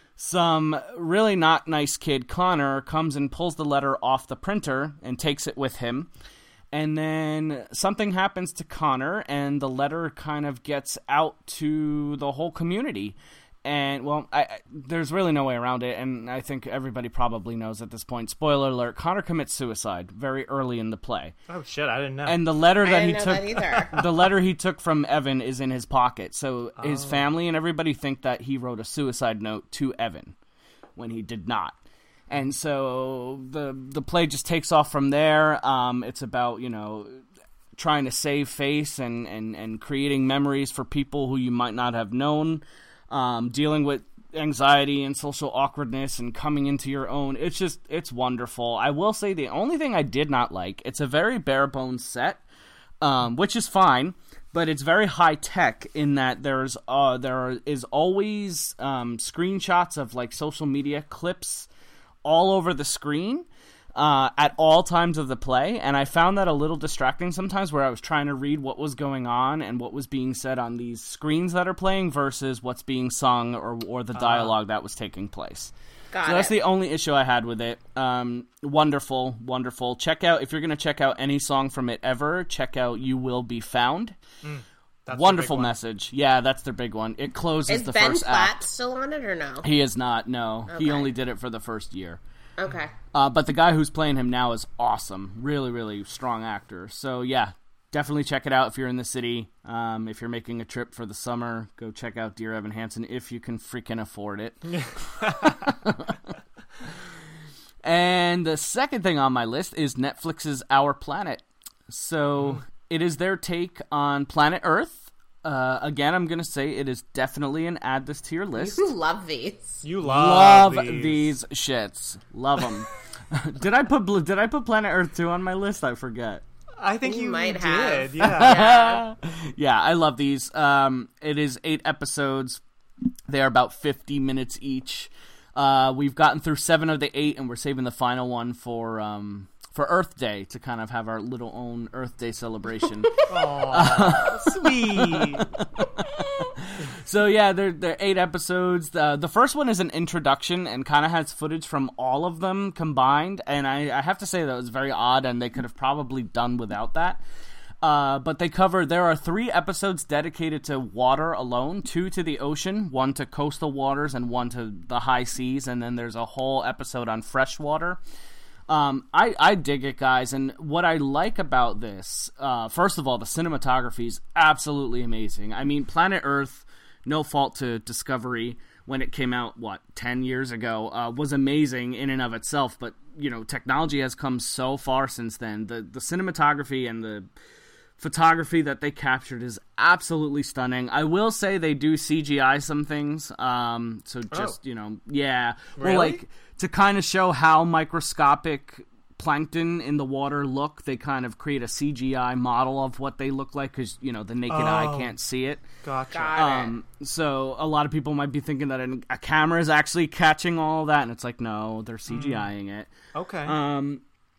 Some really not nice kid, Connor, comes and pulls the letter off the printer and takes it with him. And then something happens to Connor, and the letter kind of gets out to the whole community. And, well, I, I, there's really no way around it, and I think everybody probably knows at this point. Spoiler alert, Connor commits suicide very early in the play. Oh, shit, I didn't know. And the letter I that he didn't know took that either. the letter he took from Evan is in his pocket. So his Oh. family and everybody think that he wrote a suicide note to Evan when he did not. And so the the play just takes off from there. Um, it's about, you know, trying to save face and, and, and creating memories for people who you might not have known, um, dealing with anxiety and social awkwardness and coming into your own. It's just, it's wonderful. I will say the only thing I did not like, it's a very bare bones set, um, which is fine, but it's very high tech in that there's uh, there is always um, screenshots of like social media clips all over the screen uh, at all times of the play, and I found that a little distracting sometimes where I was trying to read what was going on and what was being said on these screens that are playing versus what's being sung or, or the dialogue that was taking place. Got So it. that's the only issue I had with it. Um, wonderful, wonderful. Check out, if you're going to check out any song from it ever, check out You Will Be Found. That's the Wonderful big one. message. Yeah, that's their big one. It closes Is the Ben first Platt act. still on it or no? He is not, no. He Okay. only did it for the first year. Okay. Uh, but the guy who's playing him now is awesome. Really, really strong actor. So, yeah, definitely check it out if you're in the city. Um, if you're making a trip for the summer, go check out Dear Evan Hansen if you can freaking afford it. And the second thing on my list is Netflix's Our Planet. So it is their take on planet Earth. Uh, again, I'm going to say it is definitely an add this to your list. You love these. You love, Love these. shits. Love them. did I put Did I put Planet Earth two on my list? I forget. I think You you, might did. have. Yeah. Yeah. Yeah, I love these. Um, it is eight episodes. They are about fifty minutes each. Uh, we've gotten through seven of the eight, and we're saving the final one for um, for Earth Day to kind of have our little own Earth Day celebration. Aww, sweet. So yeah, there there are eight episodes. The the first one is an introduction and kind of has footage from all of them combined, and I, I have to say that was very odd, and they could have probably done without that. Uh, but they cover, there are three episodes dedicated to water alone, two to the ocean, one to coastal waters, and one to the high seas, and then there's a whole episode on freshwater. Um, I, I dig it, guys, and what I like about this, uh, first of all, the cinematography is absolutely amazing. I mean, Planet Earth, no fault to Discovery, when it came out, what, ten years ago, uh, was amazing in and of itself, but, you know, technology has come so far since then. The, the cinematography and the photography that they captured is absolutely stunning. I will say they do C G I some things, um, so just, oh. you know, yeah. Really? Well, like, to kind of show how microscopic plankton in the water look, they kind of create a C G I model of what they look like, because, you know, the naked oh. eye can't see it. Gotcha. Um, so a lot of people might be thinking that a camera is actually catching all that, and it's like, no, they're CGIing mm. it. Okay. Um,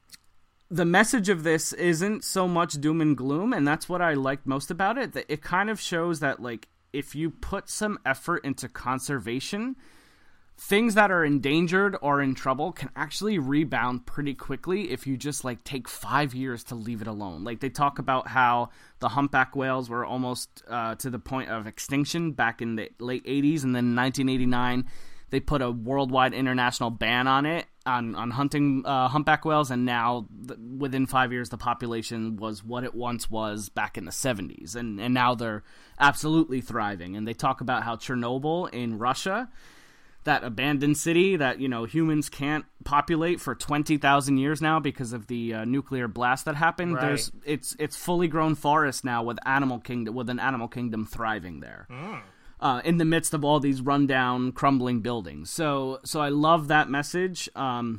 the message of this isn't so much doom and gloom, and that's what I liked most about it. That it kind of shows that, like, if you put some effort into conservation, things that are endangered or in trouble can actually rebound pretty quickly if you just, like, take five years to leave it alone. Like, they talk about how the humpback whales were almost uh, to the point of extinction back in the late eighties, and then in nineteen eighty-nine they put a worldwide international ban on it, on, on hunting uh, humpback whales, and now, th- within five years, the population was what it once was back in the seventies, and, and now they're absolutely thriving. And they talk about how Chernobyl in Russia, that abandoned city that, you know, humans can't populate for twenty thousand years now because of the uh, nuclear blast that happened. Right. There's it's it's fully grown forest now with animal kingdom with an animal kingdom thriving there. Mm. Uh, in the midst of all these rundown, crumbling buildings. So so I love that message. Um,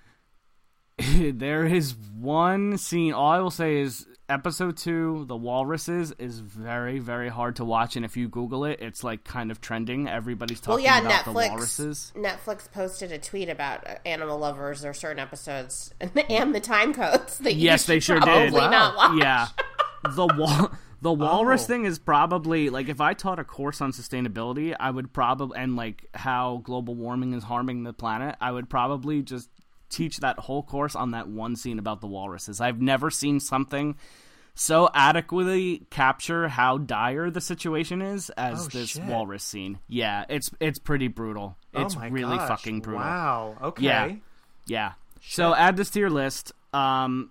there is one scene, all I will say is episode two, the walruses, is very, very hard to watch, and if you Google it, it's like kind of trending. Everybody's talking well, yeah, about Netflix, the walruses. Netflix posted a tweet about animal lovers or certain episodes and the time codes that you yes, they sure probably did. not watch. Yeah, the wall. The walrus oh. thing is probably, like, if I taught a course on sustainability, I would probably, and, like, how global warming is harming the planet, I would probably just teach that whole course on that one scene about the walruses. I've never seen something so adequately capture how dire the situation is as oh, this shit. walrus scene. Yeah, it's it's pretty brutal. It's oh my really gosh. fucking brutal. Wow, okay. Yeah, yeah. So add this to your list. Um...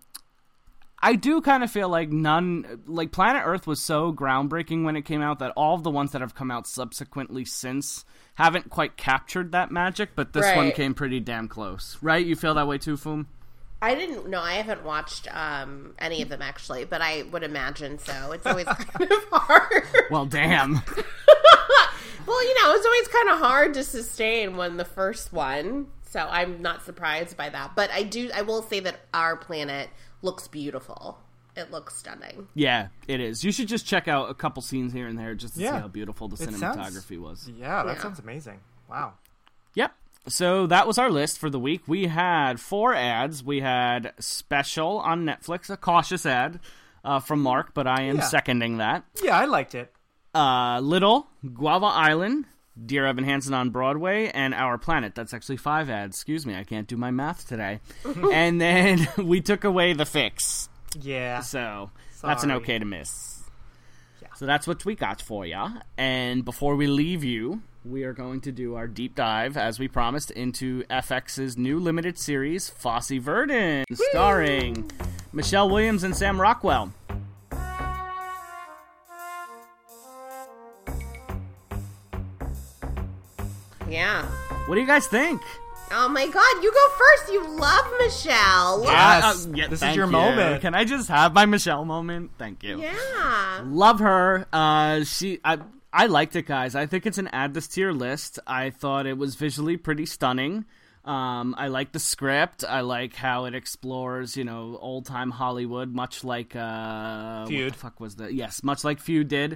I do kind of feel like none, like Planet Earth was so groundbreaking when it came out that all of the ones that have come out subsequently since haven't quite captured that magic, but this right. one came pretty damn close. Right? You feel that way too, Foom? I didn't know. I haven't watched um, any of them, actually, but I would imagine so. It's always kind of hard. Well, damn. Well, you know, it's always kind of hard to sustain when the first one, so I'm not surprised by that. But I do, I will say that Our Planet looks beautiful. It looks stunning. Yeah, it is. You should just check out a couple scenes here and there just to yeah. see how beautiful the it cinematography sounds, was. Yeah, that yeah. sounds amazing. Wow. Yep. So that was our list for the week. We had four ads. We had Special on Netflix, a cautious ad uh, from Mark, but I am yeah. seconding that. Yeah, I liked it. Uh, Little, Guava Island, Dear Evan Hansen on Broadway, and Our Planet. That's actually five ads. Excuse me, I can't do my math today. And then we took away The Fix. Yeah. So Sorry. that's an okay to miss. Yeah. So that's what we got for ya. And before we leave you, we are going to do our deep dive, as we promised, into F X's new limited series, Fosse Verdon, starring Michelle Williams and Sam Rockwell. Yeah. What do you guys think? Oh my god, you go first. You love Michelle. Yes. Uh, yeah, this thank is your you. moment. Can I just have my Michelle moment? Thank you. Yeah. Love her. Uh, she, I, I liked it, guys. I think it's an add this to your list. I thought it was visually pretty stunning. Um, I like the script. I like how it explores, you know, old time Hollywood, much like uh, Feud. What the fuck was that? Yes, much like Feud did.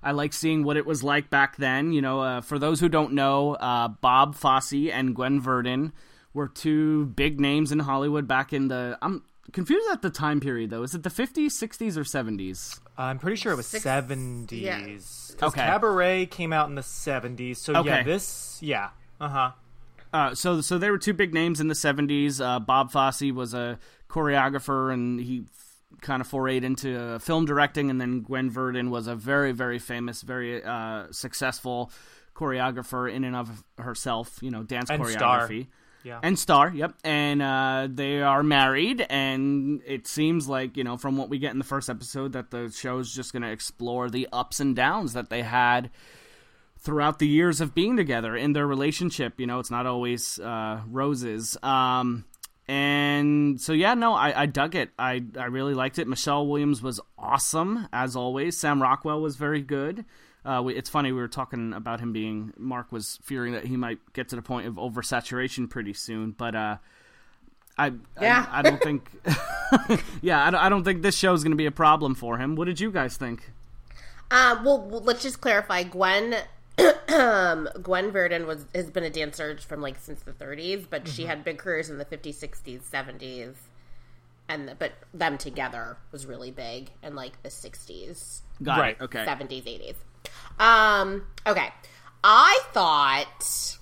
I like seeing what it was like back then. You know, uh, for those who don't know, uh, Bob Fosse and Gwen Verdon were two big names in Hollywood back in the... I'm confused at the time period, though. Is it the fifties, sixties, or seventies? I'm pretty sure it was Six, seventies. yeah. Because Okay. Cabaret came out in the seventies. So, Okay. yeah, this... Yeah. Uh-huh. Uh, so, so there were two big names in the seventies. Uh, Bob Fosse was a choreographer, and he kind of forayed into uh, film directing, and then Gwen Verdon was a very, very famous, very uh, successful choreographer in and of herself, you know, dance And choreography. star. Yeah. And star, yep. And uh, they are married, and it seems like, you know, from what we get in the first episode, that the show's just going to explore the ups and downs that they had throughout the years of being together in their relationship. You know, it's not always uh, roses. Um And so, yeah, no, I, I dug it. I, I really liked it. Michelle Williams was awesome, as always. Sam Rockwell was very good. Uh, we, it's funny, we were talking about him being... Mark was fearing that he might get to the point of oversaturation pretty soon, but uh, I, Yeah. I I don't think... yeah, I don't, I don't think this show's going to be a problem for him. What did you guys think? Uh, well, well, let's just clarify. Gwen, um, Gwen Verdon was has been a dancer from like since the thirties, but Mm-hmm. she had big careers in the fifties, sixties, seventies, and but them together was really big in like the sixties, Got Right. it. Okay. seventies, eighties. Um, okay, I thought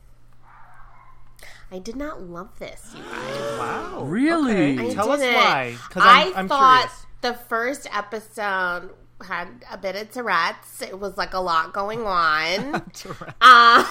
I did not love this, you guys. Wow. Really? Okay. I Tell us didn't. why. Because I'm, I I'm thought curious. the first episode had a bit of Tourette's. It was like a lot going on. Uh,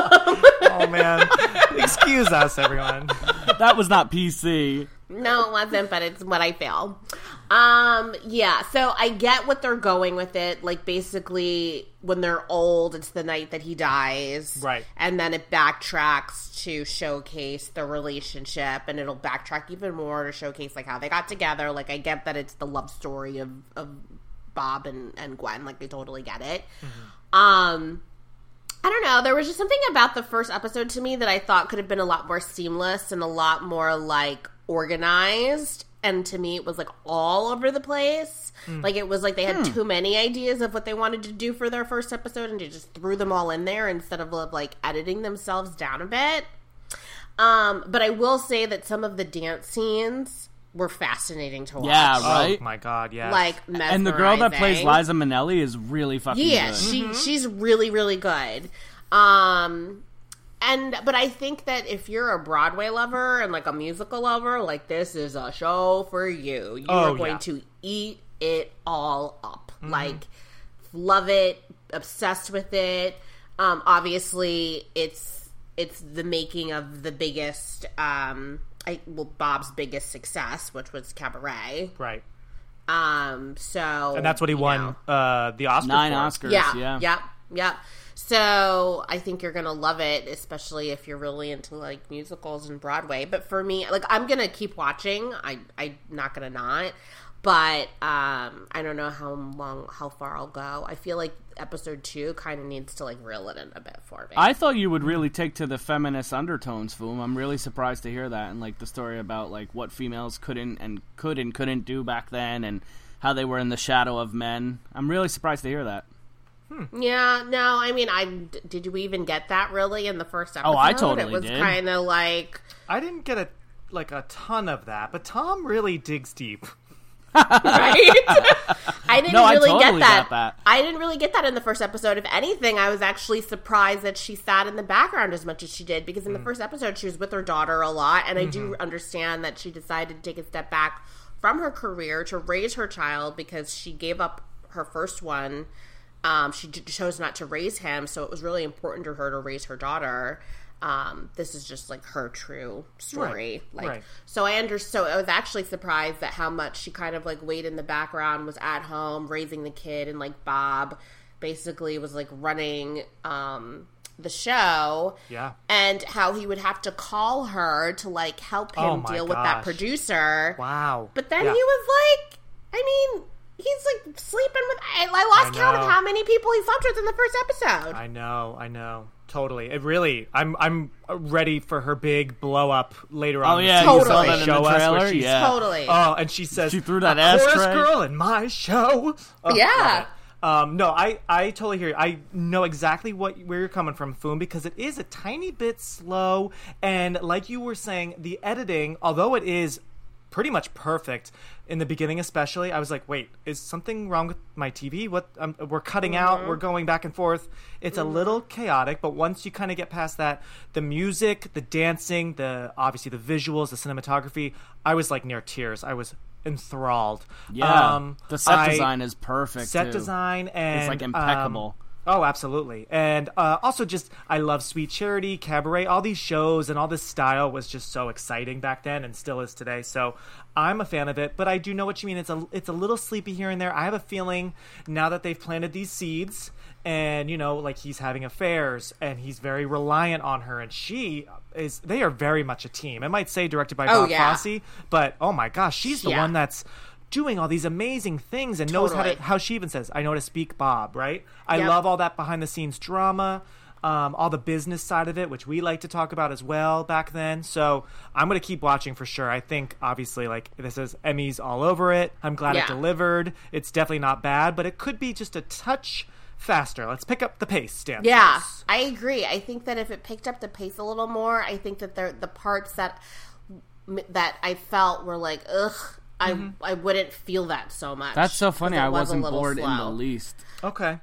Oh, man. Excuse us, everyone. That was not P C. no, it wasn't, but it's what I feel. Um, yeah, so I get what they're going with it. Like, basically, when they're old, it's the night that he dies. Right. And then it backtracks to showcase the relationship, and it'll backtrack even more to showcase, like, how they got together. Like, I get that it's the love story of, of Bob and, and Gwen. Like, I totally get it. Mm-hmm. Um... I don't know. There was just something about the first episode to me that I thought could have been a lot more seamless and a lot more, like, organized. And to me, it was, like, all over the place. Mm. Like, it was like they had hmm. too many ideas of what they wanted to do for their first episode, and they just threw them all in there instead of, like, editing themselves down a bit. Um, but I will say that some of the dance scenes were fascinating to watch. Yeah, right? Oh, my God, yeah. Like, mesmerizing. And the girl that plays Liza Minnelli is really fucking yeah, good. she mm-hmm. she's really, really good. Um, and but I think that if you're a Broadway lover and like a musical lover, like this is a show for you. You oh, are going yeah. to eat it all up. Mm-hmm. Like, love it, obsessed with it. Um, obviously, it's it's the making of the biggest, um, I, well, Bob's biggest success, which was Cabaret. Right. Um, so and that's what he won know. uh, the Oscar Nine for. Oscars, yeah, yeah. Yep, yep. So I think you're gonna love it, especially if you're really into like musicals and Broadway. But for me, like I'm gonna keep watching. I I'm not gonna not. But um, I don't know how long, how far I'll go. I feel like episode two kind of needs to like reel it in a bit for me. I thought you would really take to the feminist undertones, Foom. I'm really surprised to hear that, and like the story about like what females couldn't and could and couldn't do back then, and how they were in the shadow of men. I'm really surprised to hear that. Hmm. Yeah, no, I mean, I did you even get that really in the first episode? Oh, I totally It was did. kind of like I didn't get a like a ton of that, but Tom really digs deep. right? I didn't No, I really totally get that. got that. I didn't really get that in the first episode. If anything, I was actually surprised that she sat in the background as much as she did, because in mm. the first episode she was with her daughter a lot, and mm-hmm. I do understand that she decided to take a step back from her career to raise her child because she gave up her first one. Um, she chose not to raise him, so it was really important to her to raise her daughter. Um, this is just like her true story. Right, like, right. so I under, so I was actually surprised at how much she kind of like weighed in the background, was at home raising the kid, and like Bob basically was like running, um, the show. Yeah. And how he would have to call her to like help him Oh my deal with that gosh. producer. Wow. But then Yeah. he was like, I mean, he's like sleeping with, I, I lost I count of know. how many people he slept with in the first episode. I know, I know. Totally. It really, I'm I'm ready for her big blow up later on. Oh in yeah, the you season saw where that they in show the us trailer. where she's- Yeah, Totally. Oh, and she says, She threw that "A ass chorus tray." girl in my show." Oh, Yeah. love it. Um, no, I, I totally hear you. I know exactly what where you're coming from, Foom, because it is a tiny bit slow. And like you were saying, the editing, although it is pretty much perfect in the beginning especially, I was like, wait, is something wrong with my T V? What um, we're cutting mm-hmm. out, we're going back and forth. It's mm-hmm. a little chaotic, but once you kind of get past that, the music, the dancing, the obviously the visuals, the cinematography, I was like near tears. I was enthralled. Yeah, um, the set I, design is perfect. Set too. design and it's like impeccable. Um, oh, absolutely. And uh, also just, I love Sweet Charity, Cabaret, all these shows and all this style was just so exciting back then and still is today. So I'm a fan of it, but I do know what you mean. It's a, it's a little sleepy here and there. I have a feeling now that they've planted these seeds and, you know, like he's having affairs and he's very reliant on her and she is, they are very much a team. It might say directed by oh, Bob yeah. Fosse, but oh my gosh, she's the yeah. one that's doing all these amazing things and totally. knows how to, how she even says, I know how to speak Bob, right? I yep. love all that behind the scenes drama, um, all the business side of it, which we like to talk about as well back then. So I'm going to keep watching for sure. I think obviously like this is Emmys all over it. I'm glad yeah. it delivered. It's definitely not bad, but it could be just a touch faster. Let's pick up the pace, Dan. Yeah, I agree. I think that if it picked up the pace a little more, I think that there the parts that that I felt were like, ugh, I mm-hmm. I wouldn't feel that so much. That's so funny. I was wasn't bored slow. in the least. Okay.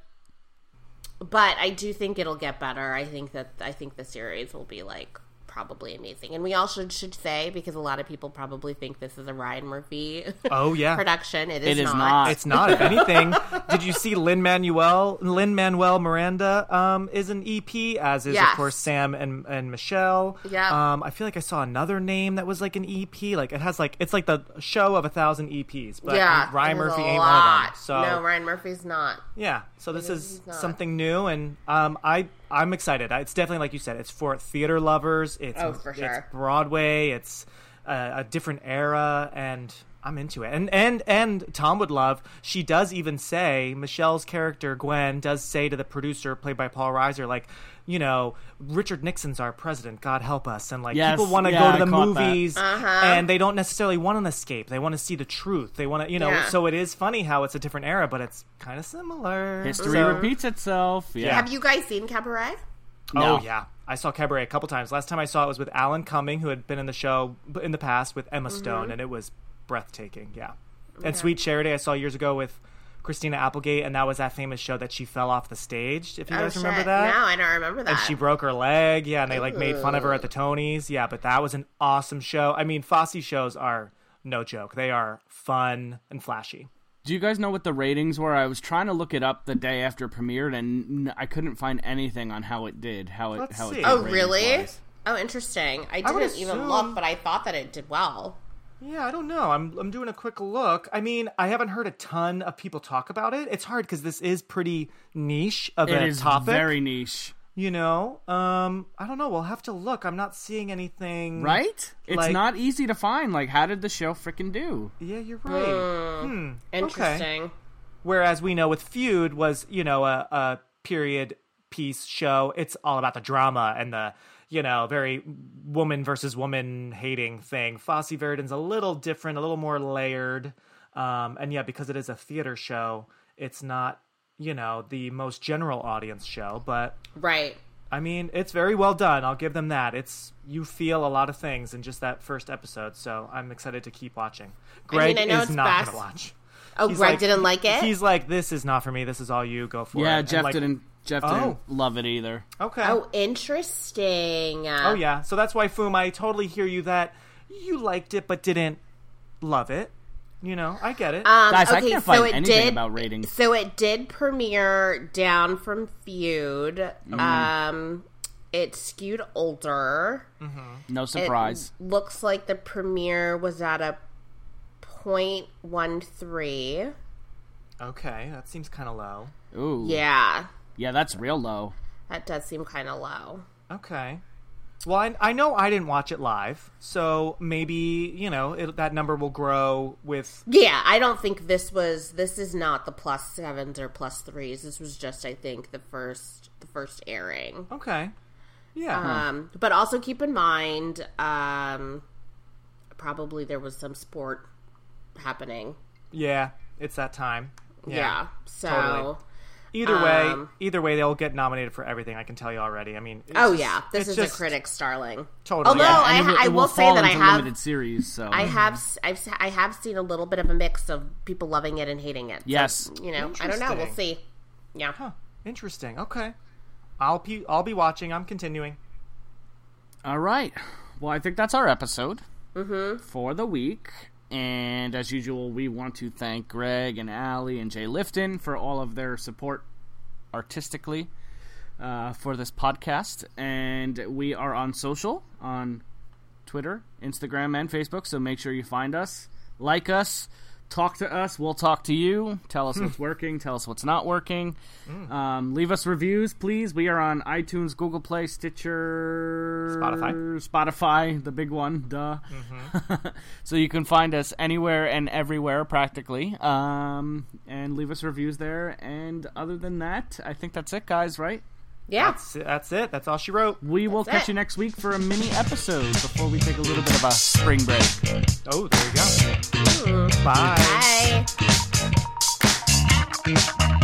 But I do think it'll get better. I think that I think the series will be like probably amazing. And we all should should say, because a lot of people probably think this is a Ryan Murphy oh yeah production. It is, it is not. not. It's not. If anything, did you see Lin Manuel Lin Manuel Miranda um, is an E P, as is yes. of course Sam and and Michelle. Yeah. Um, I feel like I saw another name that was like an E P. Like it has like it's like the show of a thousand E Ps. But yeah, Ryan Murphy ain't lot. one of them. So no, Ryan Murphy's not. Yeah. So this is, is something new, and um, I I'm excited. It's definitely like you said. It's for theater lovers. It's oh, for sure. It's Broadway. It's a, a different era, and I'm into it. And and and Tom would love. She does even say, Michelle's character Gwen does say to the producer, played by Paul Reiser, like, you know, Richard Nixon's our president. God help us. And like yes, people want to yeah, go to the I movies, uh-huh. and they don't necessarily want an escape. They want to see the truth. They want to, you know. Yeah. So it is funny how it's a different era, but it's kind of similar. History So- repeats itself. Yeah. Have you guys seen Cabaret? No. Oh, yeah. I saw Cabaret a couple times. Last time I saw it was with Alan Cumming, who had been in the show in the past with Emma Stone, Mm-hmm. and it was breathtaking, yeah. Okay. And Sweet Charity I saw years ago with Christina Applegate, and that was that famous show that she fell off the stage, if you oh, guys shit. remember that. No, I don't remember that. And she broke her leg, yeah, and they like made fun of her at the Tonys. Yeah, but that was an awesome show. I mean, Fosse shows are no joke. They are fun and flashy. Do you guys know what the ratings were? I was trying to look it up the day after it premiered, and I couldn't find anything on how it did. How it Let's how it see. did oh, really? ratings-wise. Oh, interesting. I I would didn't even assume- look, but I thought that it did well. Yeah, I don't know. I'm I'm doing a quick look. I mean, I haven't heard a ton of people talk about it. It's hard because this is pretty niche of It a is topic. very niche. You know, um, I don't know. We'll have to look. I'm not seeing anything. Right? It's Like- not easy to find. Like, how did the show frickin' do? Yeah, you're right. Hmm. Interesting. Okay. Whereas we know with Feud was, you know, a, a period piece show. It's all about the drama and the, you know, very woman versus woman hating thing. Fosse Verdon's a little different, a little more layered. Um, and yeah, because it is a theater show, it's not, you know, the most general audience show, but Right. I mean, it's very well done. I'll give them that. It's you feel a lot of things in just that first episode, so I'm excited to keep watching. Greg I know is it's not fast. going to watch. Oh, He's Greg like- didn't like it? He's like, this is not for me. This is all you. Go for it. Yeah, And Jeff like, didn't. Jeff Oh. didn't love it either. Okay. Oh, interesting. Oh, yeah. So that's why, Foom, I totally hear you that you liked it but didn't love it. You know, I get it. Um, Guys, I okay, can't so find it anything did, about ratings. So it did premiere down from Feud. Mm-hmm. Um, it skewed older. No surprise. It looks like the premiere was at a point one three. Okay, that seems kind of low. Ooh. Yeah, Yeah, that's real low. that does seem kind of low. Okay. Well, I, I know I didn't watch it live, so maybe, you know, it, that number will grow with... Yeah, I don't think this was. This is not the plus sevens or plus threes. This was just, I think, the first the first airing. Okay. Yeah. Um, but also keep in mind, um, probably there was some sport happening. Yeah, it's that time. Yeah. Yeah, So, totally. Either way, Um, either way, they'll get nominated for everything. I can tell you already. I mean, it's Oh just- yeah, this it's is just a critic's darling. Totally. Although Yeah, I, And it I it will say fall that I into have, limited series. So I have, I've, I have seen a little bit of a mix of people loving it and hating it. So, Yes. you know, I don't know. We'll Interesting. see. Yeah. Huh. Interesting. Okay. I'll be I'll be watching. I'm continuing. All right. Well, I think that's our episode Mm-hmm. for the week. And as usual, we want to thank Greg and Allie and Jay Lifton for all of their support artistically uh, for this podcast. And we are on social, on Twitter, Instagram, and Facebook. So make sure you find us, like us, talk to us. We'll talk to you. Tell us what's working. Tell us what's not working. Um, leave us reviews, please. We are on iTunes, Google Play, Stitcher, Spotify. Spotify, the big one, duh. So you can find us anywhere and everywhere, practically. Um, and leave us reviews there. And other than that, I think that's it, guys, right? Yeah. That's that's it. That's all she wrote. We will That's catch it. you next week for a mini episode before we take a little bit of a spring break. Oh, there you go. Mm. Bye. Bye.